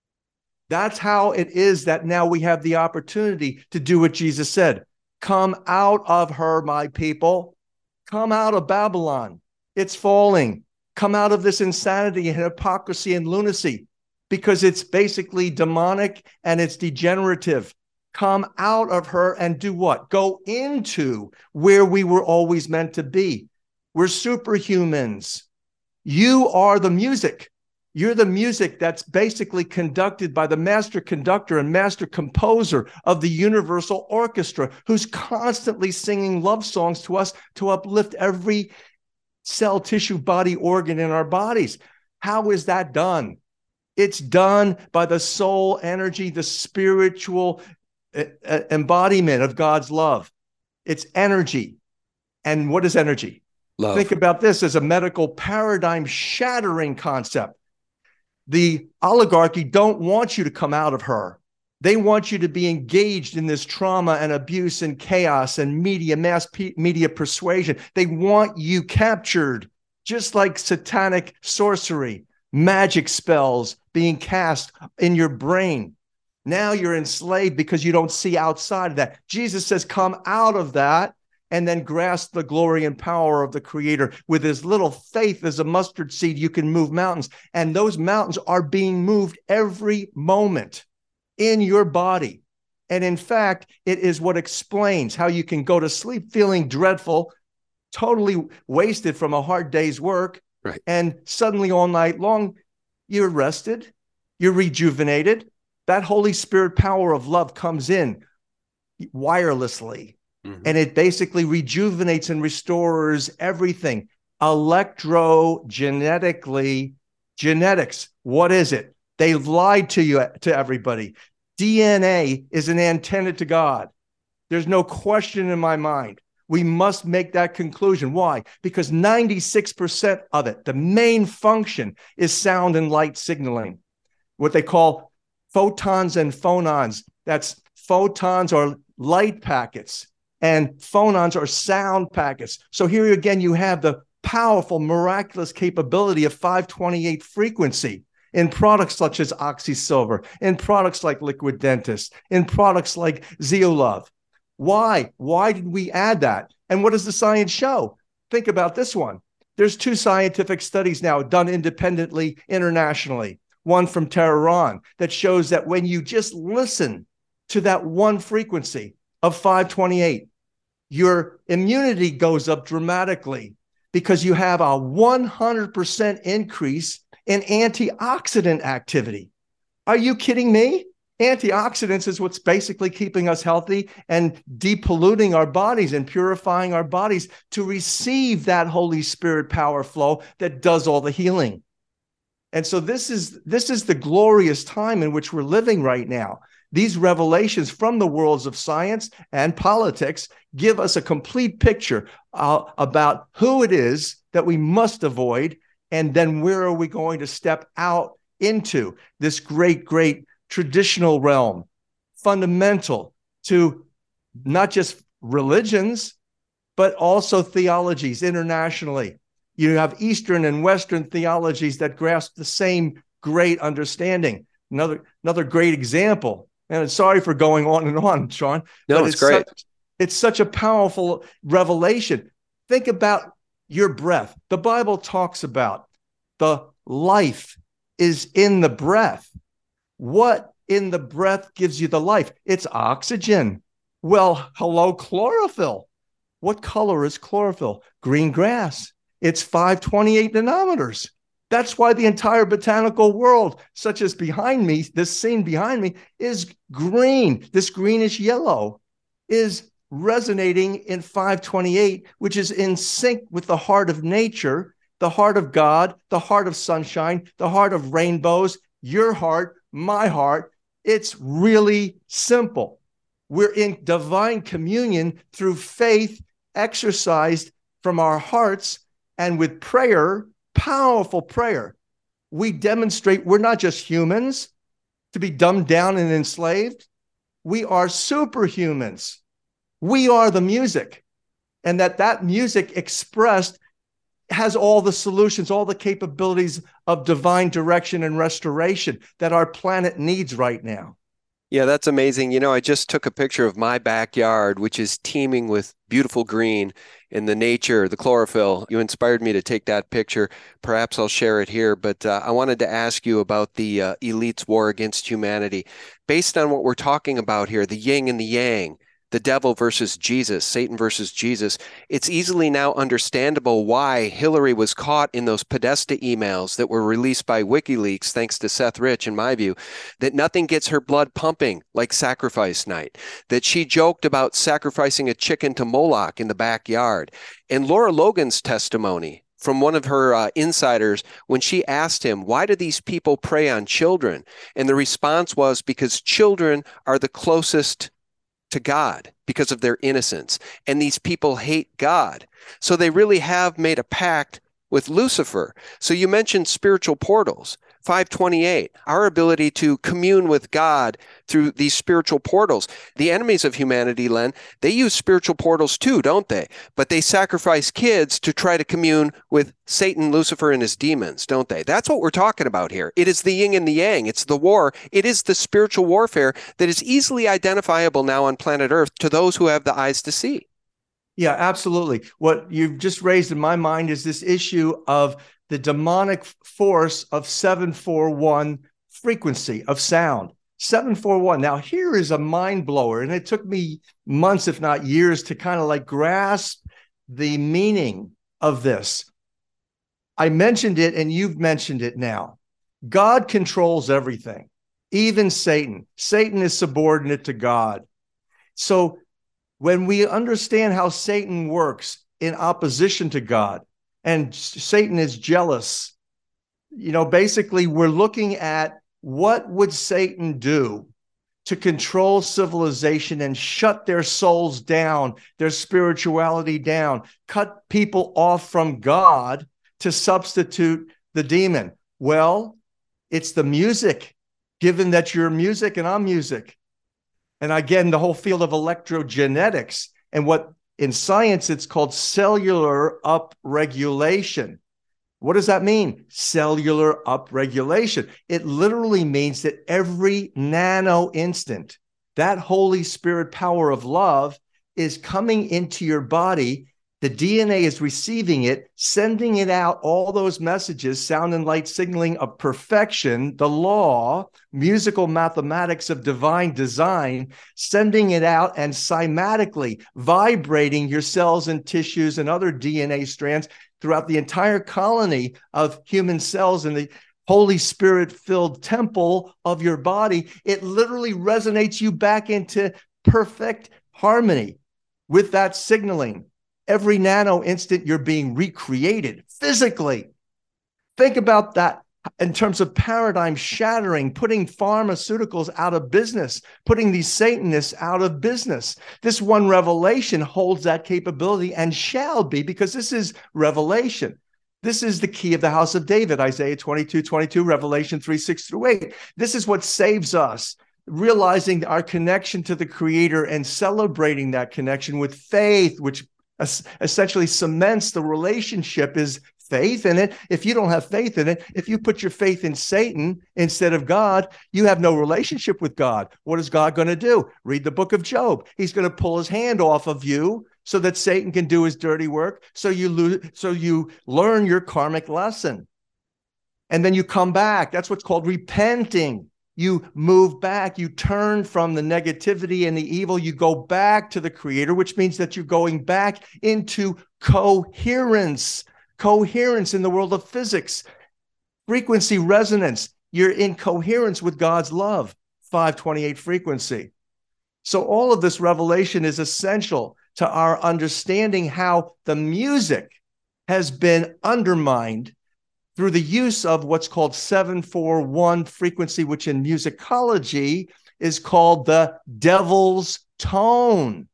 That's how it is that now we have the opportunity to do what Jesus said. Come out of her, my people. Come out of Babylon. It's falling. Come out of this insanity and hypocrisy and lunacy, because it's basically demonic and it's degenerative. Come out of her and do what? Go into where we were always meant to be. We're superhumans. You are the music. You're the music that's basically conducted by the master conductor and master composer of the Universal Orchestra, who's constantly singing love songs to us to uplift every cell, tissue, body, organ in our bodies. How is that done? It's done by the soul energy, the spiritual embodiment of God's love. It's energy. And what is energy? Love. Think about this as a medical paradigm shattering concept. The oligarchy don't want you to come out of her. They want you to be engaged in this trauma and abuse and chaos and media, mass pe- media persuasion. They want you captured, just like satanic sorcery, magic spells being cast in your brain. Now you're enslaved because you don't see outside of that. Jesus says, come out of that and then grasp the glory and power of the Creator. With as little faith as a mustard seed, you can move mountains. And those mountains are being moved every moment in your body. And in fact, it is what explains how you can go to sleep feeling dreadful, totally wasted from a hard day's work. Right. And suddenly all night long, you're rested, you're rejuvenated. That Holy Spirit power of love comes in wirelessly. Mm-hmm. And it basically rejuvenates and restores everything. Electrogenetically, genetics, what is it? They lied to you, to everybody. D N A is an antenna to God. There's no question in my mind. We must make that conclusion. Why? Because ninety-six percent of it, the main function, is sound and light signaling, what they call photons and phonons. That's photons are light packets, and phonons are sound packets. So here again, you have the powerful, miraculous capability of five twenty-eight frequency in products such as OxySilver, in products like Liquid Dentist, in products like Zeolove. Why? Why did we add that? And what does the science show? Think about this one. There's two scientific studies now done independently internationally, one from Tehran that shows that when you just listen to that one frequency of five twenty-eight, your immunity goes up dramatically because you have a one hundred percent increase in antioxidant activity. Are you kidding me? Antioxidants is what's basically keeping us healthy and depolluting our bodies and purifying our bodies to receive that Holy Spirit power flow that does all the healing. And so this is this is the glorious time in which we're living right now. These revelations from the worlds of science and politics give us a complete picture uh, about who it is that we must avoid, and then where are we going to step out into this great, great traditional realm, fundamental to not just religions, but also theologies internationally. You have Eastern and Western theologies that grasp the same great understanding. Another, another great example, and sorry for going on and on, Sean. No, but it's, it's great. Such, it's such a powerful revelation. Think about your breath. The Bible talks about the life is in the breath. What in the breath gives you the life? It's oxygen. Well, hello, chlorophyll. What color is chlorophyll? Green grass. It's five twenty-eight nanometers. That's why the entire botanical world, such as behind me, this scene behind me, is green. This greenish yellow is resonating in five twenty-eight, which is in sync with the heart of nature, the heart of God, the heart of sunshine, the heart of rainbows, your heart, my heart. It's really simple. We're in divine communion through faith exercised from our hearts, and with prayer, powerful prayer. We demonstrate we're not just humans to be dumbed down and enslaved. We are superhumans. We are the music, and that that music expressed has all the solutions, all the capabilities of divine direction and restoration that our planet needs right now. Yeah, that's amazing. You know, I just took a picture of my backyard, which is teeming with beautiful green in the nature, the chlorophyll. You inspired me to take that picture. Perhaps I'll share it here, but uh, I wanted to ask you about the uh, elite's war against humanity. Based on what we're talking about here, the yin and the yang, the devil versus Jesus, Satan versus Jesus, it's easily now understandable why Hillary was caught in those Podesta emails that were released by WikiLeaks, thanks to Seth Rich, in my view, that nothing gets her blood pumping like sacrifice night, that she joked about sacrificing a chicken to Moloch in the backyard. And Laura Logan's testimony from one of her uh, insiders when she asked him, why do these people prey on children? And the response was, because children are the closest to God because of their innocence. And these people hate God. So they really have made a pact with Lucifer. So you mentioned spiritual portals. five twenty-eight, our ability to commune with God through these spiritual portals. The enemies of humanity, Len, they use spiritual portals too, don't they? But they sacrifice kids to try to commune with Satan, Lucifer, and his demons, don't they? That's what we're talking about here. It is the yin and the yang. It's the war. It is the spiritual warfare that is easily identifiable now on planet Earth to those who have the eyes to see. Yeah, absolutely. What you've just raised in my mind is this issue of the demonic force of seven four one frequency of sound. seven four one. Now, here is a mind blower, and it took me months, if not years, to kind of like grasp the meaning of this. I mentioned it, and you've mentioned it now. God controls everything, even Satan. Satan is subordinate to God. So when we understand how Satan works in opposition to God, and Satan is jealous, you know, basically we're looking at what would Satan do to control civilization and shut their souls down, their spirituality down, cut people off from God to substitute the demon. Well, it's the music, given that you're music and I'm music. And again, the whole field of electrogenetics and what in science it's called cellular upregulation. What does that mean? Cellular upregulation. It literally means that every nano instant, that Holy Spirit power of love is coming into your body. The D N A is receiving it, sending it out, all those messages, sound and light signaling of perfection, the law, musical mathematics of divine design, sending it out and cymatically vibrating your cells and tissues and other D N A strands throughout the entire colony of human cells in the Holy Spirit-filled temple of your body. It literally resonates you back into perfect harmony with that signaling. Every nano instant, you're being recreated physically. Think about that in terms of paradigm shattering, putting pharmaceuticals out of business, putting these Satanists out of business. This one revelation holds that capability and shall be, because this is revelation. This is the key of the house of David, Isaiah twenty-two twenty-two, Revelation three six through eight. This is what saves us. Realizing our connection to the Creator and celebrating that connection with faith, which essentially cements the relationship, is faith in it. If you don't have faith in it, if you put your faith in Satan instead of God, you have no relationship with God. What is God going to do? Read the book of Job. He's going to pull his hand off of you so that Satan can do his dirty work. So you lose, so you learn your karmic lesson. And then you come back. That's what's called repenting. You move back, you turn from the negativity and the evil, you go back to the Creator, which means that you're going back into coherence, coherence in the world of physics, frequency resonance. You're in coherence with God's love, five twenty-eight frequency. So all of this revelation is essential to our understanding how the music has been undermined through the use of what's called seven four one frequency, which in musicology is called the devil's tone.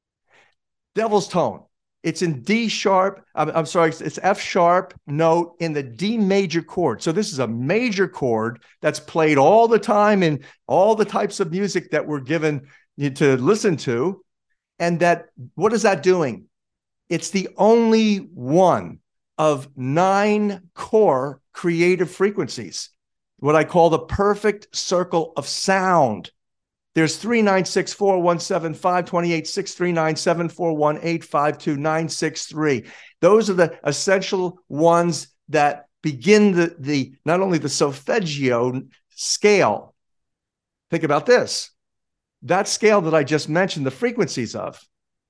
Devil's tone. It's in D sharp, I'm, I'm sorry, it's F sharp note in the D major chord. So this is a major chord that's played all the time in all the types of music that we're given to listen to. And that, what is that doing? It's the only one of nine core creative frequencies, what I call the perfect circle of sound. There's three nine six four one seven five two eight six three nine seven four one eight five two nine six three. Those are the essential ones that begin the, the not only the solfeggio scale. Think about this. that scale that I just mentioned, the frequencies of,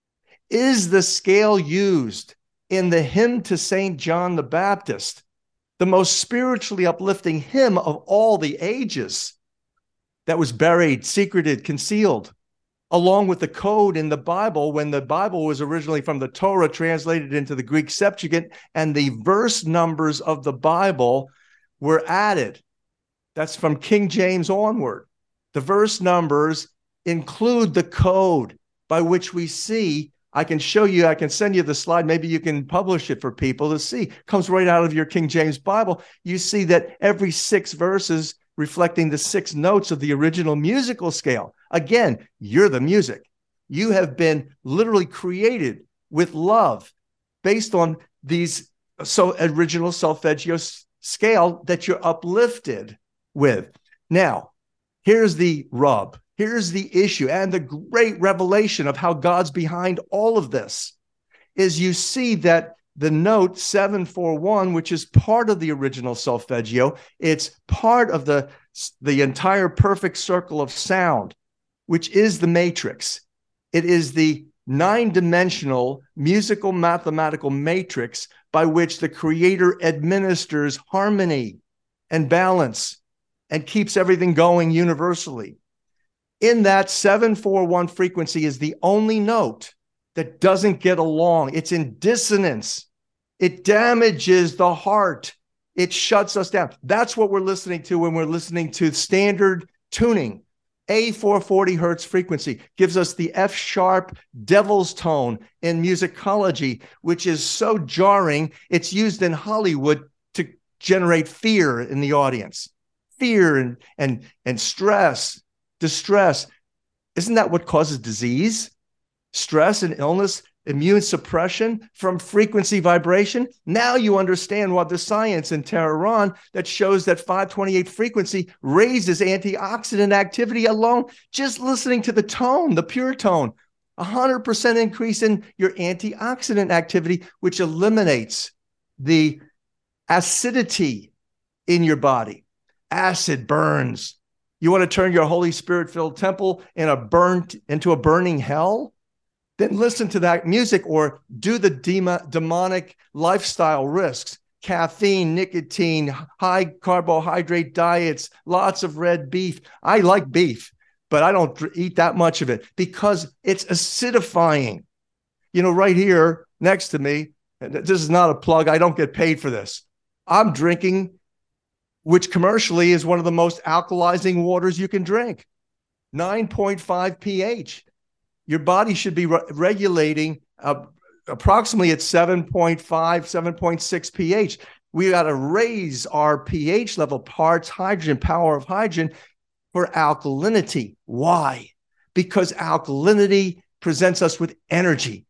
is the scale used in the hymn to Saint John the Baptist, the most spiritually uplifting hymn of all the ages, that was buried, secreted, concealed, along with the code in the Bible when the Bible was originally from the Torah translated into the Greek Septuagint, and the verse numbers of the Bible were added. That's from King James onward. The verse numbers include the code by which we see. I can show you, I can send you the slide. Maybe you can publish it for people to see. It comes right out of your King James Bible. You see that every six verses reflecting the six notes of the original musical scale. Again, you're the music. You have been literally created with love based on these so original solfeggio scale that you're uplifted with. Now, here's the rub. Here's the issue and the great revelation of how God's behind all of this is you see that the note seven four one, which is part of the original solfeggio, it's part of the, the entire perfect circle of sound, which is the matrix. It is the nine-dimensional musical mathematical matrix by which the Creator administers harmony and balance and keeps everything going universally. In that seven four one frequency is the only note that doesn't get along. It's in dissonance. It damages the heart. It shuts us down. That's what we're listening to when we're listening to standard tuning. A four forty hertz frequency gives us the F sharp devil's tone in musicology, which is so jarring. It's used in Hollywood to generate fear in the audience. Fear and, and, and stress. Distress. Isn't that what causes disease? Stress and illness, immune suppression from frequency vibration? Now you understand what the science in Tehran that shows that five twenty-eight frequency raises antioxidant activity alone. Just listening to the tone, the pure tone, one hundred percent increase in your antioxidant activity, which eliminates the acidity in your body. Acid burns. You want to turn your Holy Spirit-filled temple in a burnt, into a burning hell? Then listen to that music or do the demo, demonic lifestyle risks. Caffeine, nicotine, high carbohydrate diets, lots of red beef. I like beef, but I don't eat that much of it because it's acidifying. You know, right here next to me, this is not a plug. I don't get paid for this. I'm drinking, which commercially is one of the most alkalizing waters you can drink. nine point five pH. Your body should be re- regulating uh, approximately at seven point five, seven point six pH. We got to raise our pH level, parts hydrogen, power of hydrogen for alkalinity. Why? Because alkalinity presents us with energy,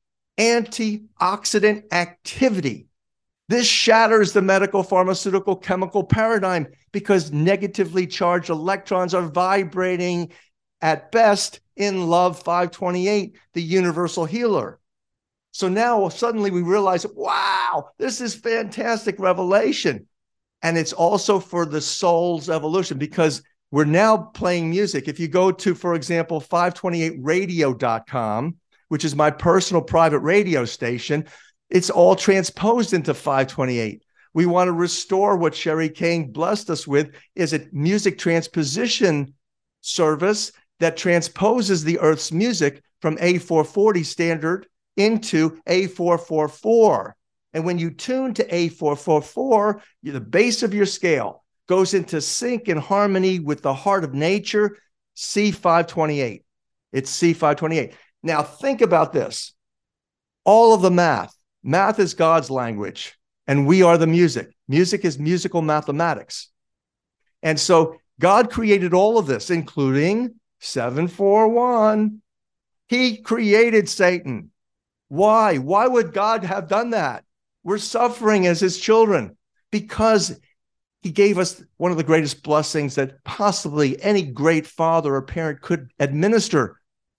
antioxidant activity. This shatters the medical, pharmaceutical, chemical paradigm because negatively charged electrons are vibrating at best in Love five twenty-eight, the universal healer. So now suddenly we realize, wow, this is fantastic revelation. And it's also for the soul's evolution because we're now playing music. If you go to, for example, five twenty-eight radio dot com, which is my personal private radio station, it's all transposed into five twenty-eight. We want to restore what Sherry Kane blessed us with is a music transposition service that transposes the Earth's music from A four forty standard into A four forty-four. And when you tune to A four forty-four, the base of your scale goes into sync and harmony with the heart of nature, C five twenty-eight. It's C five twenty-eight. Now think about this. All of the math. Math is God's language, and we are the music. Music is musical mathematics. And so God created all of this, including seven four one. He created Satan. Why? Why would God have done that? We're suffering as his children because he gave us one of the greatest blessings that possibly any great father or parent could administer,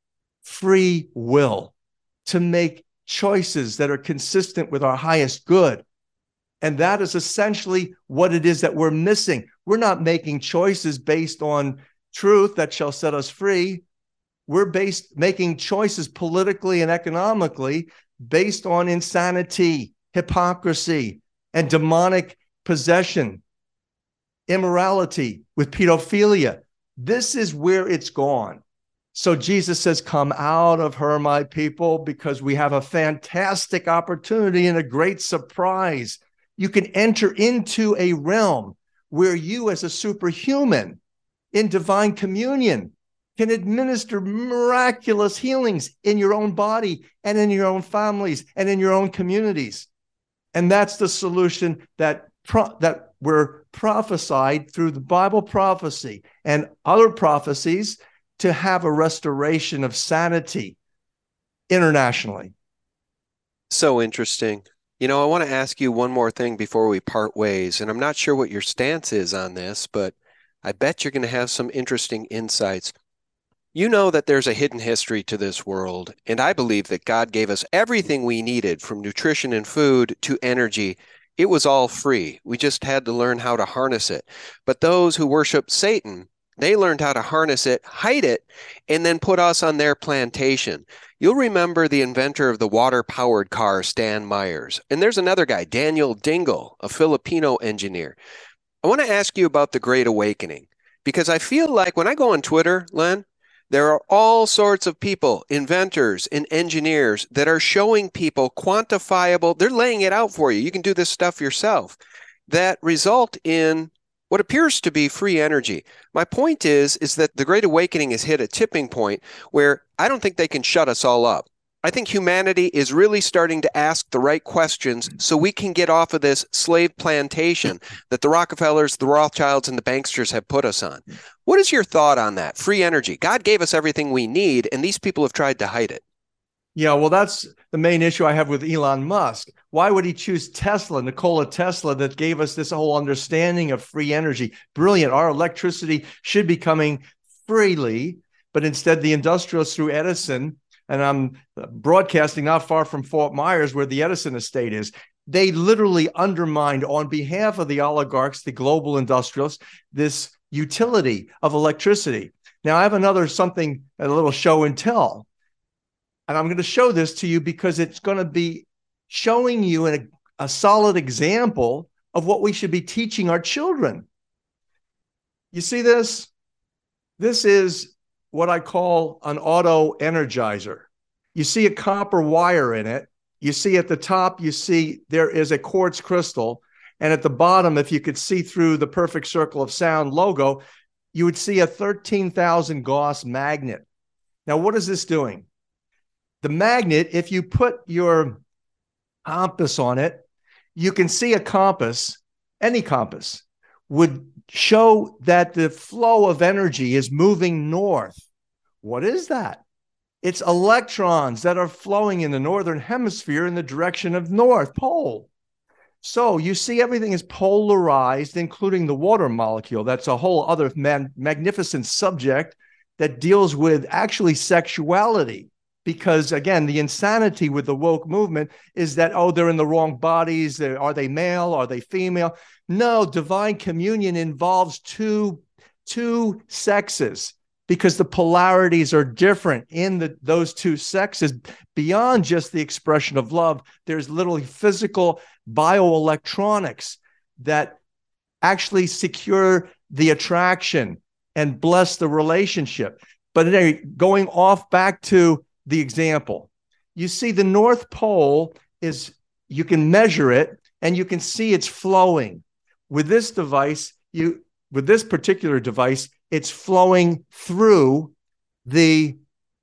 free will to make choices that are consistent with our highest good. And that is essentially what it is that we're missing. We're not making choices based on truth that shall set us free. we're based making choices politically and economically based on insanity, hypocrisy, and demonic possession, immorality with pedophilia. This is where it's gone. So Jesus says, come out of her, my people, because we have a fantastic opportunity and a great surprise. You can enter into a realm where you, as a superhuman in divine communion, can administer miraculous healings in your own body and in your own families and in your own communities. And that's the solution that, pro- that we're prophesied through the Bible prophecy and other prophecies to have a restoration of sanity internationally. So interesting. You know, I want to ask you one more thing before we part ways, and I'm not sure what your stance is on this, but I bet you're going to have some interesting insights. You know that there's a hidden history to this world, and I believe that God gave us everything we needed, from nutrition and food to energy. It was all free. We just had to learn how to harness it. But those who worship Satan, they learned how to harness it, hide it, and then put us on their plantation. You'll remember the inventor of the water-powered car, Stan Myers. And there's another guy, Daniel Dingle, a Filipino engineer. I want to ask you about the Great Awakening, because I feel like when I go on Twitter, Len, there are all sorts of people, inventors and engineers, that are showing people quantifiable, they're laying it out for you. You can do this stuff yourself, that result in what appears to be free energy. My point is, is that the Great Awakening has hit a tipping point where I don't think they can shut us all up. I think humanity is really starting to ask the right questions so we can get off of this slave plantation that the Rockefellers, the Rothschilds, and the banksters have put us on. What is your thought on that? Free energy. God gave us everything we need, and these people have tried to hide it. Yeah, well, that's the main issue I have with Elon Musk. Why would he choose Tesla, Nikola Tesla, that gave us this whole understanding of free energy? Brilliant. Our electricity should be coming freely, but instead the industrialists through Edison, and I'm broadcasting not far from Fort Myers where the Edison estate is, they literally undermined on behalf of the oligarchs, the global industrialists, this utility of electricity. Now, I have another something, a little show and tell. And I'm going to show this to you because it's going to be showing you a, a solid example of what we should be teaching our children. You see this? This is what I call an auto energizer. You see a copper wire in it. You see at the top, you see there is a quartz crystal. And at the bottom, if you could see through the Perfect Circle of Sound logo, you would see a thirteen thousand Gauss magnet. Now, what is this doing? The magnet, if you put your compass on it, you can see a compass, any compass, would show that the flow of energy is moving north. What is that? It's electrons that are flowing in the northern hemisphere in the direction of North Pole. So you see everything is polarized, including the water molecule. That's a whole other man- magnificent subject that deals with actually sexuality. Because, again, the insanity with the woke movement is that, oh, they're in the wrong bodies. They're, are they male? Are they female? No, divine communion involves two, two sexes because the polarities are different in the, those two sexes. Beyond just the expression of love, there's literally physical bioelectronics that actually secure the attraction and bless the relationship. But anyway, going off back to the example, you see the North Pole is, you can measure it and you can see it's flowing. With this device, you, with this particular device, it's flowing through the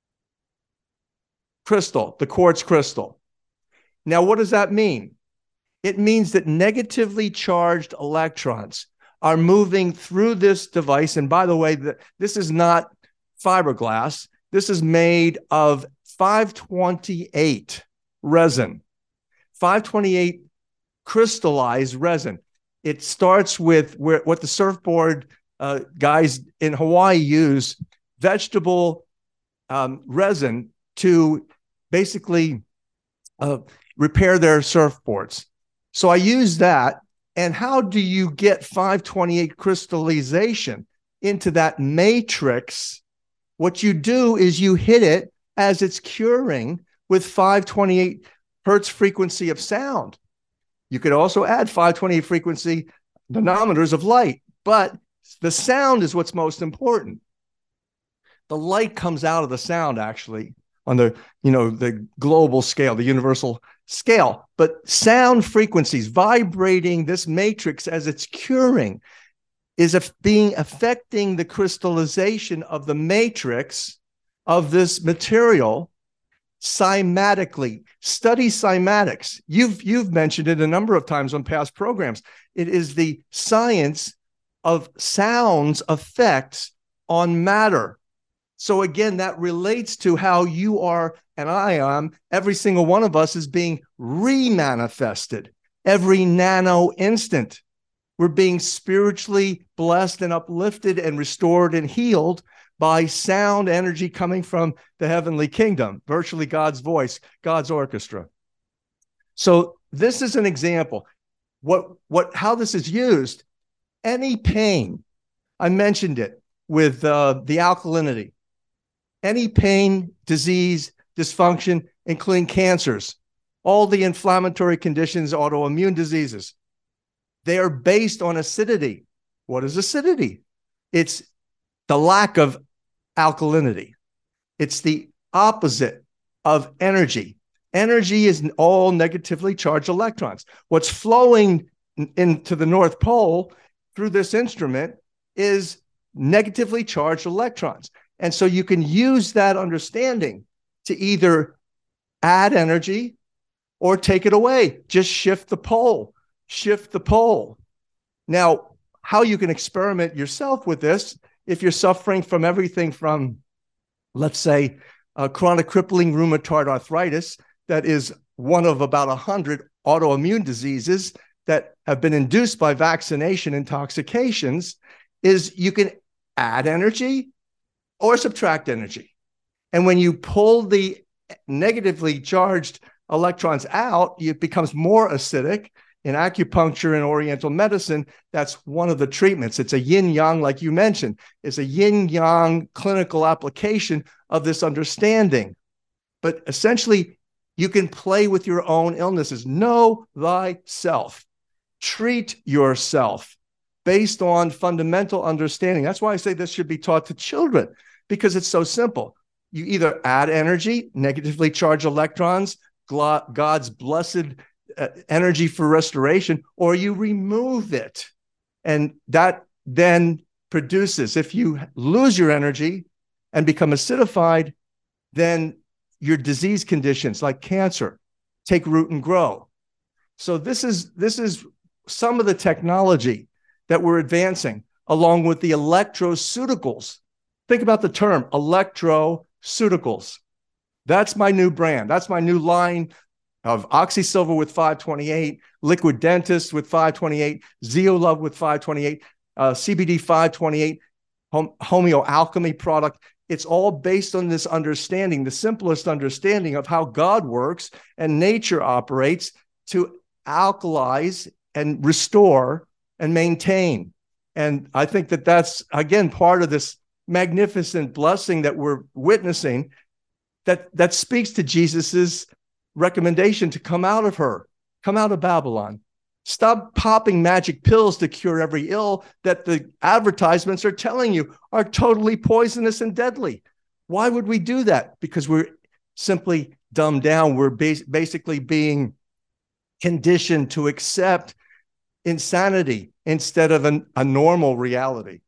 crystal, the quartz crystal. Now, what does that mean? It means that negatively charged electrons are moving through this device. And by the way, the, this is not fiberglass. This is made of five twenty-eight resin, five twenty-eight crystallized resin. It starts with where, what the surfboard uh, guys in Hawaii use, vegetable um, resin to basically uh, repair their surfboards. So I use that. And how do you get five twenty-eight crystallization into that matrix What you do is you hit it as it's curing with five twenty-eight hertz frequency of sound. You could also add five twenty-eight frequency nanometers of light, but the sound is what's most important. The light comes out of the sound, actually, on the, you know, the global scale, the universal scale. But sound frequencies vibrating this matrix as it's curing is a, being affecting the crystallization of the matrix of this material cymatically. Study cymatics. You've, you've mentioned it a number of times on past programs. It is the science of sound's effects on matter. So again, that relates to how you are and I am, every single one of us is being re-manifested every nano instant. We're being spiritually blessed and uplifted and restored and healed by sound energy coming from the heavenly kingdom, virtually God's voice, God's orchestra. So this is an example. What, what, how this is used, any pain, I mentioned it with uh, the alkalinity, any pain, disease, dysfunction, including cancers, all the inflammatory conditions, autoimmune diseases, they are based on acidity. What is acidity? It's the lack of alkalinity. It's the opposite of energy. Energy is all negatively charged electrons. What's flowing into the North Pole through this instrument is negatively charged electrons. And so you can use that understanding to either add energy or take it away. Just shift the pole, shift the pole. Now, how you can experiment yourself with this, if you're suffering from everything from, let's say, uh, chronic crippling rheumatoid arthritis, that is one of about one hundred autoimmune diseases that have been induced by vaccination intoxications, is you can add energy or subtract energy. And when you pull the negatively charged electrons out, it becomes more acidic. In acupuncture and Oriental medicine, that's one of the treatments. It's a yin-yang, like you mentioned. It's a yin-yang clinical application of this understanding. But essentially, you can play with your own illnesses. Know thyself. Treat yourself based on fundamental understanding. That's why I say this should be taught to children, because it's so simple. You either add energy, negatively charged electrons, God's blessed uh, energy for restoration, or you remove it. And that then produces, if you lose your energy and become acidified, then your disease conditions like cancer take root and grow. So this is, this is some of the technology that we're advancing, along with the electroceuticals. Think about the term electroceuticals. That's my new brand. That's my new line of OxySilver with five twenty-eight, Liquid Dentist with five twenty-eight, Zeolove with five twenty-eight, uh, C B D five twenty-eight, hom- Homeo Alchemy product. It's all based on this understanding, the simplest understanding of how God works and nature operates to alkalize and restore and maintain. And I think that that's, again, part of this magnificent blessing that we're witnessing, that, that speaks to Jesus's recommendation to come out of her, come out of Babylon. Stop popping magic pills to cure every ill that the advertisements are telling you are totally poisonous and deadly. Why would we do that? Because we're simply dumbed down. We're bas- basically being conditioned to accept insanity instead of an, a normal reality.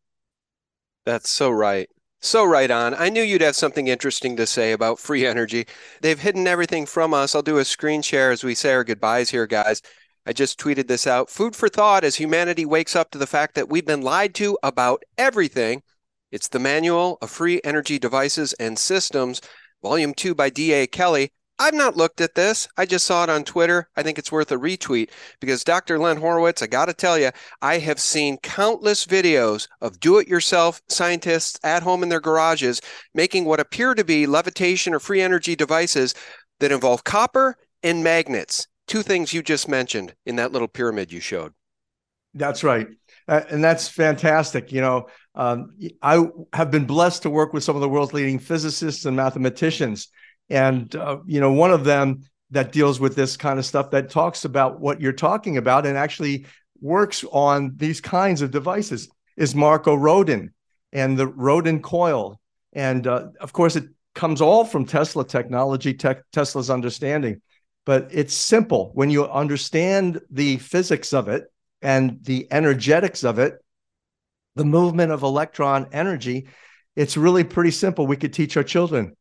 That's so right. So right on. I knew you'd have something interesting to say about free energy. They've hidden everything from us. I'll do a screen share as we say our goodbyes here, guys. I just tweeted this out. Food for thought as humanity wakes up to the fact that we've been lied to about everything. It's the Manual of Free Energy Devices and Systems, Volume two by D A Kelly. I've not looked at this. I just saw it on Twitter. I think it's worth a retweet because Doctor Len Horowitz, I got to tell you, I have seen countless videos of do-it-yourself scientists at home in their garages making what appear to be levitation or free energy devices that involve copper and magnets. Two things you just mentioned in that little pyramid you showed. That's right. Uh, and that's fantastic. You know, Um, I have been blessed to work with some of the world's leading physicists and mathematicians. And, uh, you know, one of them that deals with this kind of stuff, that talks about what you're talking about and actually works on these kinds of devices, is Marco Rodin and the Rodin coil. And uh, of course, it comes all from Tesla technology, te- Tesla's understanding. But it's simple. When you understand the physics of it and the energetics of it, the movement of electron energy, it's really pretty simple. We could teach our children.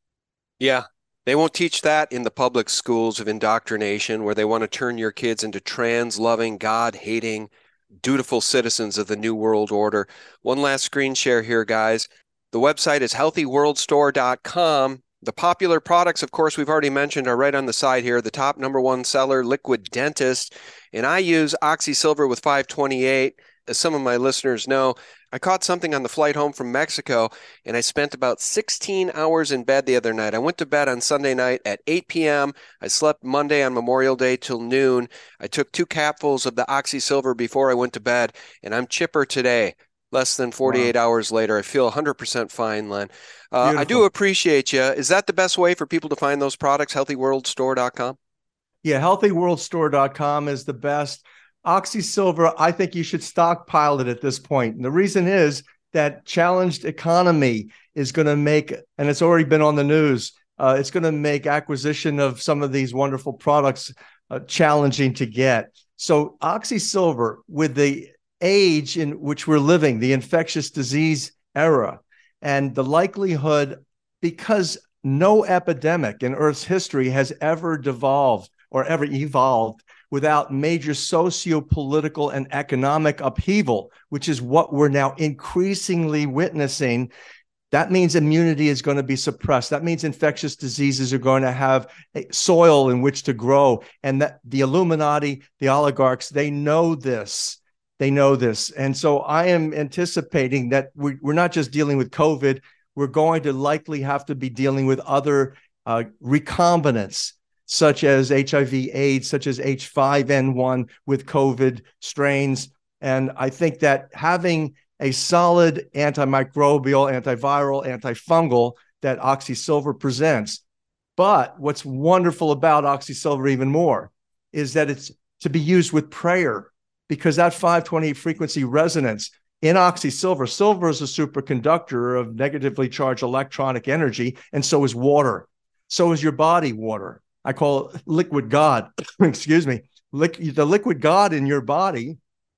Yeah, they won't teach that in the public schools of indoctrination, where they want to turn your kids into trans-loving, God-hating, dutiful citizens of the New World Order. One last screen share here, guys. The website is healthy world store dot com. The popular products, of course, we've already mentioned, are right on the side here. The top number one seller, Liquid Dentist. And I use OxySilver with five twenty-eight. As some of my listeners know, I caught something on the flight home from Mexico, and I spent about sixteen hours in bed the other night. I went to bed on Sunday night at eight p.m. I slept Monday on Memorial Day till noon. I took two capfuls of the OxySilver before I went to bed, and I'm chipper today. Less than forty-eight wow. hours later, I feel one hundred percent fine, Len. Uh, I do appreciate you. Is that the best way for people to find those products, healthy world store dot com? Yeah, healthy world store dot com is the best. OxySilver, I think you should stockpile it at this point. And the reason is that challenged economy is going to make, and it's already been on the news, uh, it's going to make acquisition of some of these wonderful products uh, challenging to get. So OxySilver, with the age in which we're living, the infectious disease era, and the likelihood, because no epidemic in Earth's history has ever devolved or ever evolved without major socio-political and economic upheaval, which is what we're now increasingly witnessing. That means immunity is going to be suppressed. That means infectious diseases are going to have a soil in which to grow. And that the Illuminati, the oligarchs, they know this. They know this. And so I am anticipating that we, we're not just dealing with COVID. We're going to likely have to be dealing with other uh, recombinants, such as H I V AIDS, such as H five N one with COVID strains. And I think that having a solid antimicrobial, antiviral, antifungal that OxySilver presents. But what's wonderful about OxySilver even more is that it's to be used with prayer, because that five twenty-eight frequency resonance in OxySilver, silver is a superconductor of negatively charged electronic energy, and so is water. So is your body water. I call it liquid God. Excuse me. Liq- the liquid God in your body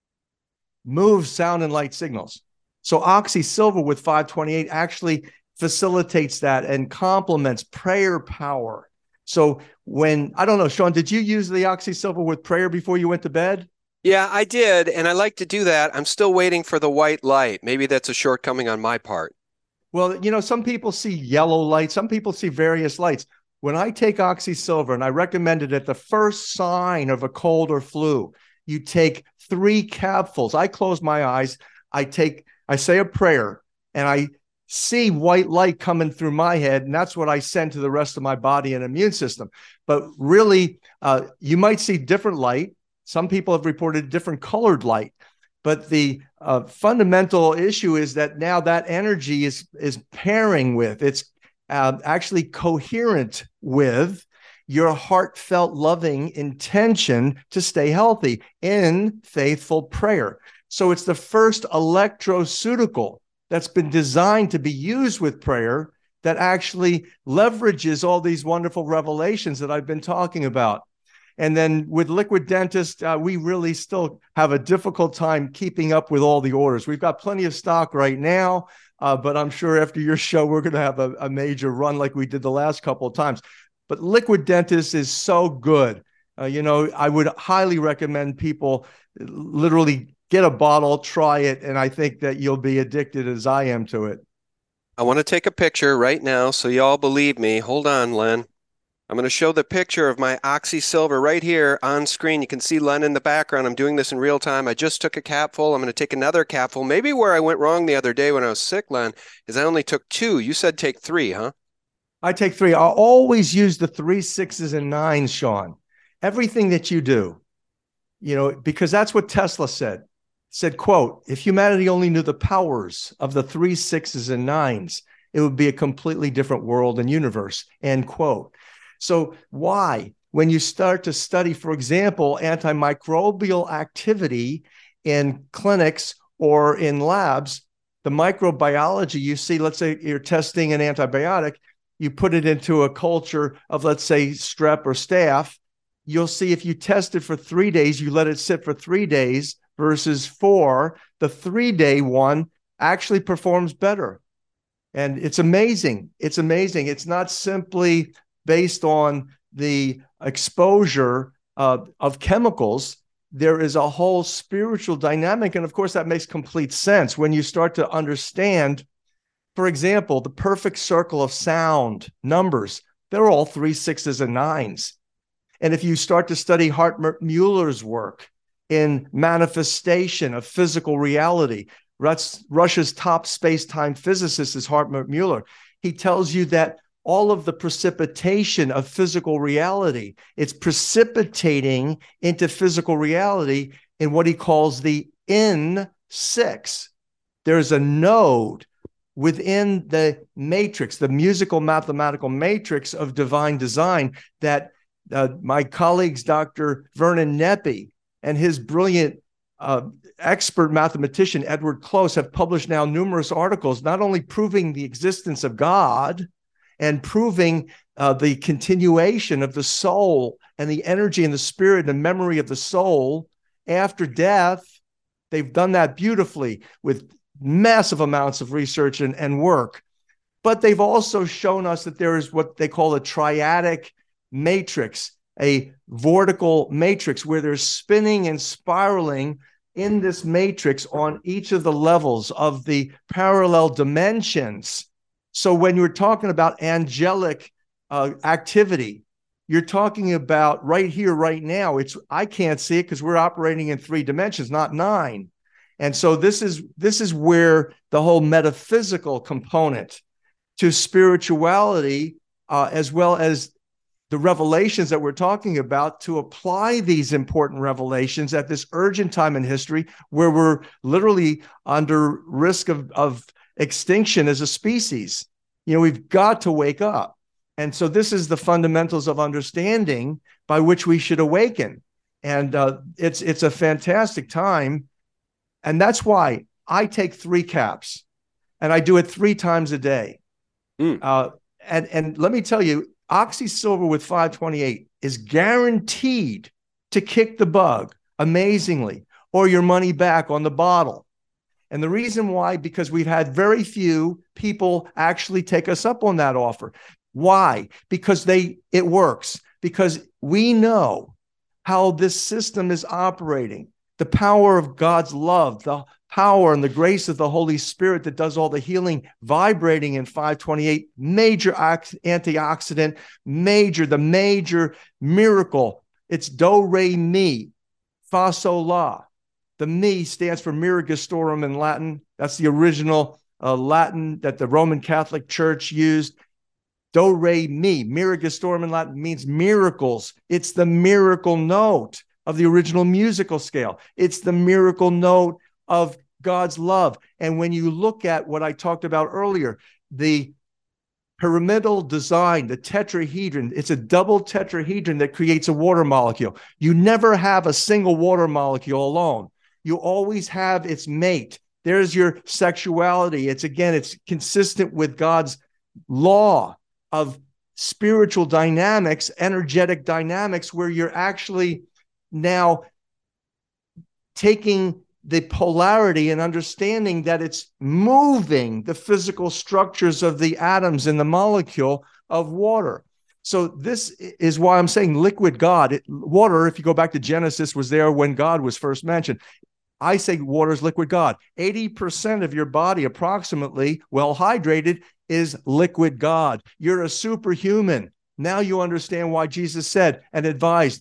moves sound and light signals. So OxySilver with five twenty-eight actually facilitates that and complements prayer power. So when, I don't know, Sean, did you use the OxySilver with prayer before you went to bed? Yeah, I did. And I like to do that. I'm still waiting for the white light. Maybe that's a shortcoming on my part. Well, you know, some people see yellow light. Some people see various lights. When I take OxySilver, and I recommend it at the first sign of a cold or flu, you take three capfuls. I close my eyes. I take, I say a prayer, and I see white light coming through my head, and that's what I send to the rest of my body and immune system. But really, uh, you might see different light. Some people have reported different colored light. But the uh, fundamental issue is that now that energy is, is pairing with, it's uh, actually coherent with your heartfelt, loving intention to stay healthy in faithful prayer. So it's the first electroceutical that's been designed to be used with prayer that actually leverages all these wonderful revelations that I've been talking about. And then with Liquid Dentist, uh, we really still have a difficult time keeping up with all the orders. We've got plenty of stock right now, uh, but I'm sure after your show, we're going to have a, a major run like we did the last couple of times. But Liquid Dentist is so good. Uh, you know, I would highly recommend people literally get a bottle, try it, and I think that you'll be addicted as I am to it. I want to take a picture right now so y'all believe me. Hold on, Len. I'm going to show the picture of my OxySilver right here on screen. You can see Len in the background. I'm doing this in real time. I just took a capful. I'm going to take another capful. Maybe where I went wrong the other day when I was sick, Len, is I only took two. You said take three, huh? I take three. I always use the three, sixes, and nines, Sean. Everything that you do, you know, because that's what Tesla said. said, quote, if humanity only knew the powers of the three sixes and nines, it would be a completely different world and universe, end quote. So why? When you start to study, for example, antimicrobial activity in clinics or in labs, the microbiology you see, let's say you're testing an antibiotic, you put it into a culture of, let's say, strep or staph, you'll see if you test it for three days, you let it sit for three days versus four, the three-day one actually performs better. And it's amazing. It's amazing. It's not simply based on the exposure uh, of chemicals. There is a whole spiritual dynamic. And of course, that makes complete sense when you start to understand, for example, the perfect circle of sound numbers. They're all three sixes and nines. And if you start to study Hartmut Muller's work in manifestation of physical reality, Russia's top space-time physicist is Hartmut Muller. He tells you that all of the precipitation of physical reality, it's precipitating into physical reality in what he calls the N six. There's a node within the matrix, the musical mathematical matrix of divine design that uh, my colleagues, Doctor Vernon Neppy and his brilliant uh, expert mathematician, Edward Close, have published now numerous articles, not only proving the existence of God, and proving uh, the continuation of the soul and the energy and the spirit and memory of the soul after death. They've done that beautifully with massive amounts of research and, and work. But they've also shown us that there is what they call a triadic matrix, a vortical matrix, where there's spinning and spiraling in this matrix on each of the levels of the parallel dimensions. So when you're talking about angelic uh, activity, you're talking about right here, right now. It's I can't see it because we're operating in three dimensions, not nine. And so this is this is where the whole metaphysical component to spirituality, uh, as well as the revelations that we're talking about, to apply these important revelations at this urgent time in history where we're literally under risk of, of extinction as a species. You know, we've got to wake up. And so this is the fundamentals of understanding by which we should awaken. And uh, it's it's a fantastic time. And that's why I take three caps and I do it three times a day. Mm. Uh, and, and let me tell you, Oxy Silver with five twenty-eight is guaranteed to kick the bug amazingly, or your money back on the bottle. And the reason why, because we've had very few people actually take us up on that offer. Why? Because they it works. Because we know how this system is operating. The power of God's love, the power and the grace of the Holy Spirit that does all the healing, vibrating in five twenty-eight, major antioxidant, major, the major miracle. It's do, re, mi, fa, sol, la. The mi stands for Miragistorum in Latin. That's the original uh, Latin that the Roman Catholic Church used. Do, re, mi. Miragistorum in Latin means miracles. It's the miracle note of the original musical scale. It's the miracle note of God's love. And when you look at what I talked about earlier, the pyramidal design, the tetrahedron, it's a double tetrahedron that creates a water molecule. You never have a single water molecule alone. You always have its mate. There's your sexuality. It's again, it's consistent with God's law of spiritual dynamics, energetic dynamics, where you're actually now taking the polarity and understanding that it's moving the physical structures of the atoms in the molecule of water. So this is why I'm saying liquid God. It, water, if you go back to Genesis, was there when God was first mentioned. I say water is liquid God. eighty percent of your body, approximately, well hydrated, is liquid God. You're a superhuman. Now you understand why Jesus said and advised,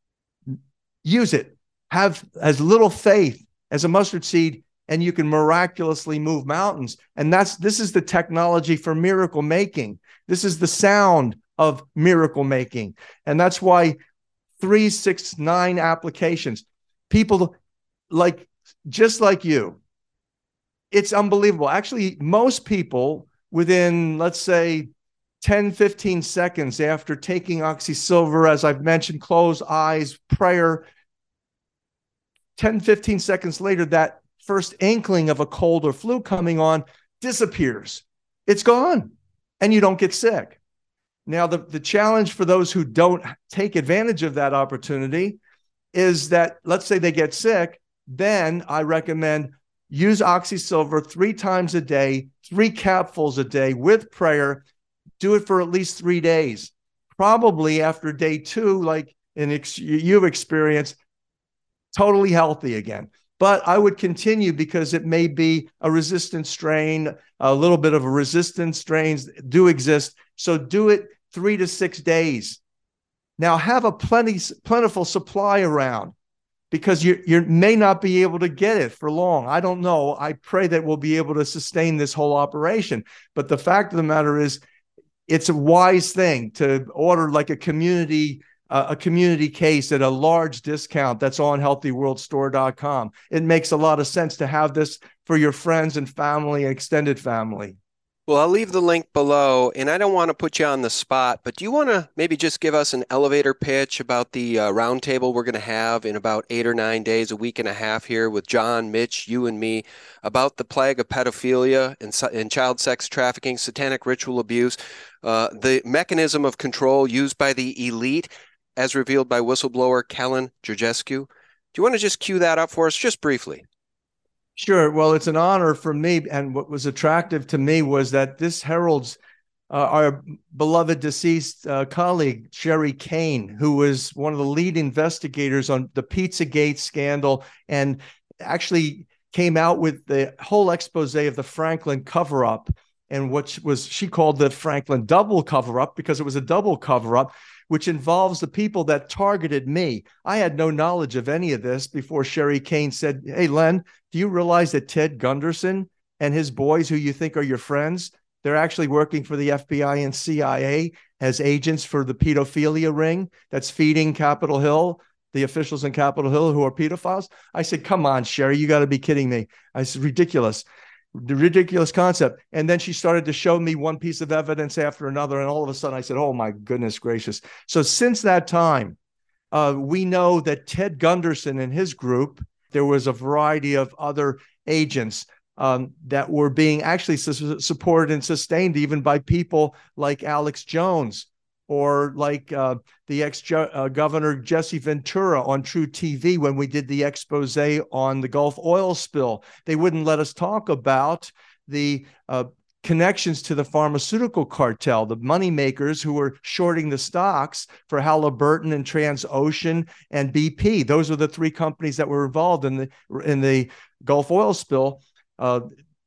use it. Have as little faith as a mustard seed, and you can miraculously move mountains. And that's this is the technology for miracle making. This is the sound of miracle making. And that's why three, six, nine applications. People like just like you. It's unbelievable. Actually, most people within, let's say, ten, fifteen seconds after taking OxySilver, as I've mentioned, close eyes, prayer, ten, fifteen seconds later, that first inkling of a cold or flu coming on disappears. It's gone, and you don't get sick. Now, the, the challenge for those who don't take advantage of that opportunity is that, let's say they get sick, then I recommend use OxySilver three times a day, three capfuls a day with prayer. Do it for at least three days. Probably after day two, like in ex- you've experienced, totally healthy again. But I would continue because it may be a resistant strain, a little bit of a resistant strains do exist. So do it three to six days. Now have a plenty, plentiful supply around because you, you may not be able to get it for long. I don't know. I pray that we'll be able to sustain this whole operation. But the fact of the matter is, it's a wise thing to order like a community uh, a community case at a large discount that's on healthy world store dot com. It makes a lot of sense to have this for your friends and family and extended family. Well, I'll leave the link below, and I don't want to put you on the spot, but do you want to maybe just give us an elevator pitch about the uh, roundtable we're going to have in about eight or nine days, a week and a half here with John, Mitch, you, and me about the plague of pedophilia and, and child sex trafficking, satanic ritual abuse, uh, the mechanism of control used by the elite as revealed by whistleblower Kellen Georgescu. Do you want to just cue that up for us just briefly? Sure. Well, it's an honor for me. And what was attractive to me was that this heralds uh, our beloved deceased uh, colleague, Sherry Kane, who was one of the lead investigators on the Pizzagate scandal and actually came out with the whole expose of the Franklin cover-up and what was she called the Franklin double cover-up because it was a double cover-up, which involves the people that targeted me. I had no knowledge of any of this before Sherry Kane said, hey, Len, do you realize that Ted Gunderson and his boys, who you think are your friends, they're actually working for the F B I and C I A as agents for the pedophilia ring that's feeding Capitol Hill, the officials in Capitol Hill who are pedophiles? I said, come on, Sherry, you got to be kidding me. I said, ridiculous. The ridiculous concept. And then she started to show me one piece of evidence after another. And all of a sudden I said, oh my goodness gracious. So since that time, uh, we know that Ted Gunderson and his group, there was a variety of other agents um, that were being actually su- supported and sustained even by people like Alex Jones or like uh, the ex-governor Jesse Ventura on True T V when we did the expose on the Gulf oil spill. They wouldn't let us talk about the uh, connections to the pharmaceutical cartel, the moneymakers who were shorting the stocks for Halliburton and Transocean and B P. Those are the three companies that were involved in the, in the Gulf oil spill uh,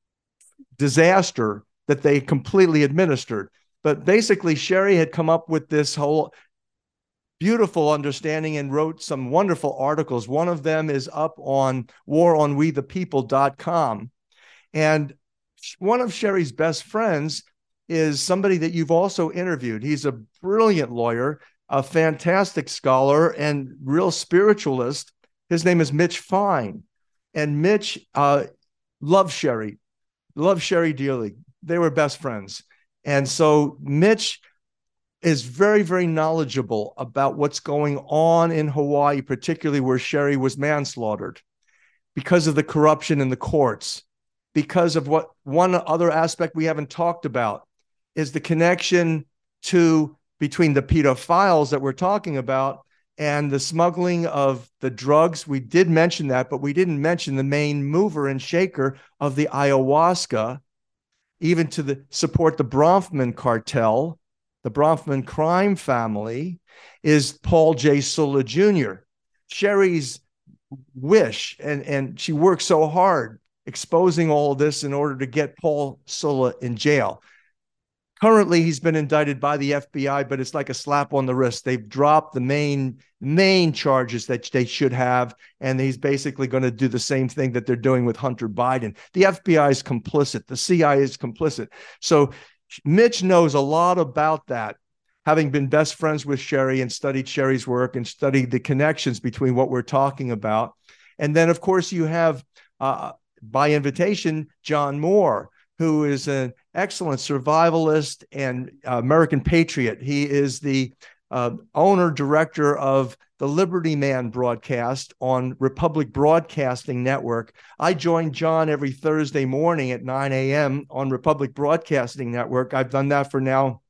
disaster that they completely administered. But basically, Sherry had come up with this whole beautiful understanding and wrote some wonderful articles. One of them is up on war on we the people dot com. And one of Sherry's best friends is somebody that you've also interviewed. He's a brilliant lawyer, a fantastic scholar, and real spiritualist. His name is Mitch Fine. And Mitch uh, loved Sherry, loved Sherry dearly. They were best friends. And so Mitch is very, very knowledgeable about what's going on in Hawaii, particularly where Sherry was manslaughtered because of the corruption in the courts, because of what one other aspect we haven't talked about is the connection to between the pedophiles that we're talking about and the smuggling of the drugs. We did mention that, but we didn't mention the main mover and shaker of the ayahuasca, even to the support the Bronfman cartel, the Bronfman crime family, is Paul J. Sulla Junior Sherry's wish, and, and she worked so hard exposing all of this in order to get Paul Sulla in jail. Currently, he's been indicted by the F B I, but it's like a slap on the wrist. They've dropped the main, main charges that they should have, and he's basically going to do the same thing that they're doing with Hunter Biden. The F B I is complicit. The C I A is complicit. So Mitch knows a lot about that, having been best friends with Sherry and studied Sherry's work and studied the connections between what we're talking about. And then, of course, you have, uh, by invitation, John Moore, who is an excellent survivalist and American patriot. He is the uh, owner, director of the Liberty Man broadcast on Republic Broadcasting Network. I join John every Thursday morning at nine a.m. on Republic Broadcasting Network. I've done that for now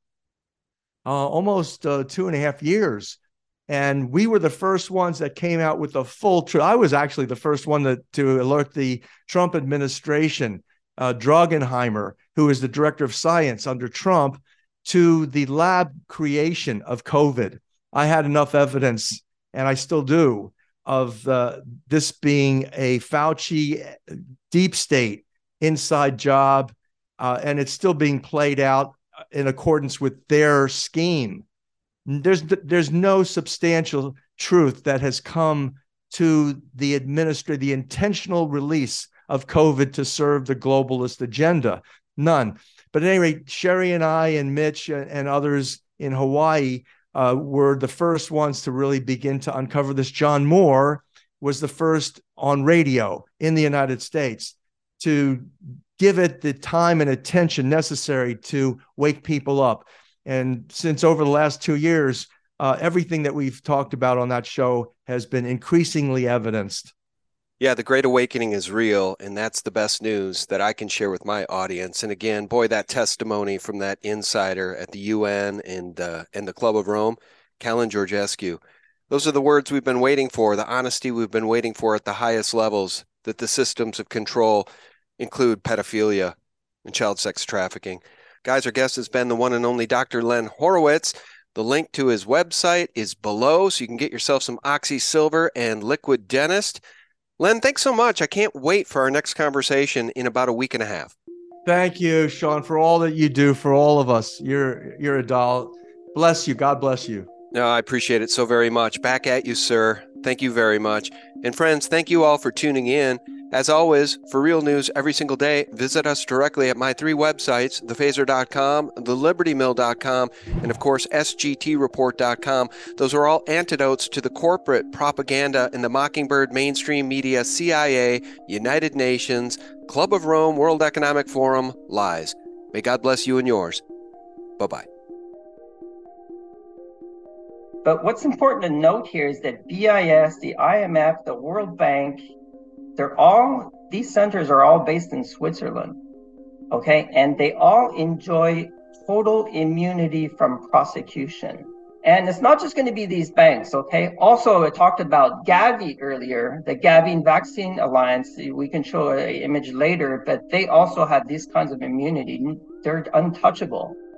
uh, almost uh, two and a half years. And we were the first ones that came out with the full truth. I was actually the first one to, to alert the Trump administration, uh, Drogenheimer, who is the director of science under Trump, to the lab creation of COVID. I had enough evidence, and I still do, of uh, this being a Fauci deep state inside job, uh, and it's still being played out in accordance with their scheme. There's there's no substantial truth that has come to the administrator, the intentional release of COVID to serve the globalist agenda. None. But at any rate, Sherry and I and Mitch and others in Hawaii uh, were the first ones to really begin to uncover this. John Moore was the first on radio in the United States to give it the time and attention necessary to wake people up. And since over the last two years, uh, everything that we've talked about on that show has been increasingly evidenced. Yeah, the Great Awakening is real, and that's the best news that I can share with my audience. And again, boy, that testimony from that insider at the U N and, uh, and the Club of Rome, Callan Georgescu, those are the words we've been waiting for, the honesty we've been waiting for at the highest levels, that the systems of control include pedophilia and child sex trafficking. Guys, our guest has been the one and only Doctor Len Horowitz. The link to his website is below, so you can get yourself some Oxy Silver and Liquid Dentist. Len, thanks so much. I can't wait for our next conversation in about a week and a half. Thank you, Sean, for all that you do for all of us. You're you're a doll. Bless you. God bless you. No, I appreciate it so very much. Back at you, sir. Thank you very much. And friends, thank you all for tuning in. As always, for real news every single day, visit us directly at my three websites, the phaser dot com, the liberty mill dot com, and of course, S G T report dot com. Those are all antidotes to the corporate propaganda in the Mockingbird, mainstream media, C I A, United Nations, Club of Rome, World Economic Forum lies. May God bless you and yours. Bye-bye. But what's important to note here is that B I S, the I M F, the World Bank, they're all, these centers are all based in Switzerland, okay? And they all enjoy total immunity from prosecution. And it's not just going to be these banks, okay? Also, I talked about Gavi earlier, the Gavi Vaccine Alliance. We can show an image later, but they also have these kinds of immunity. They're untouchable.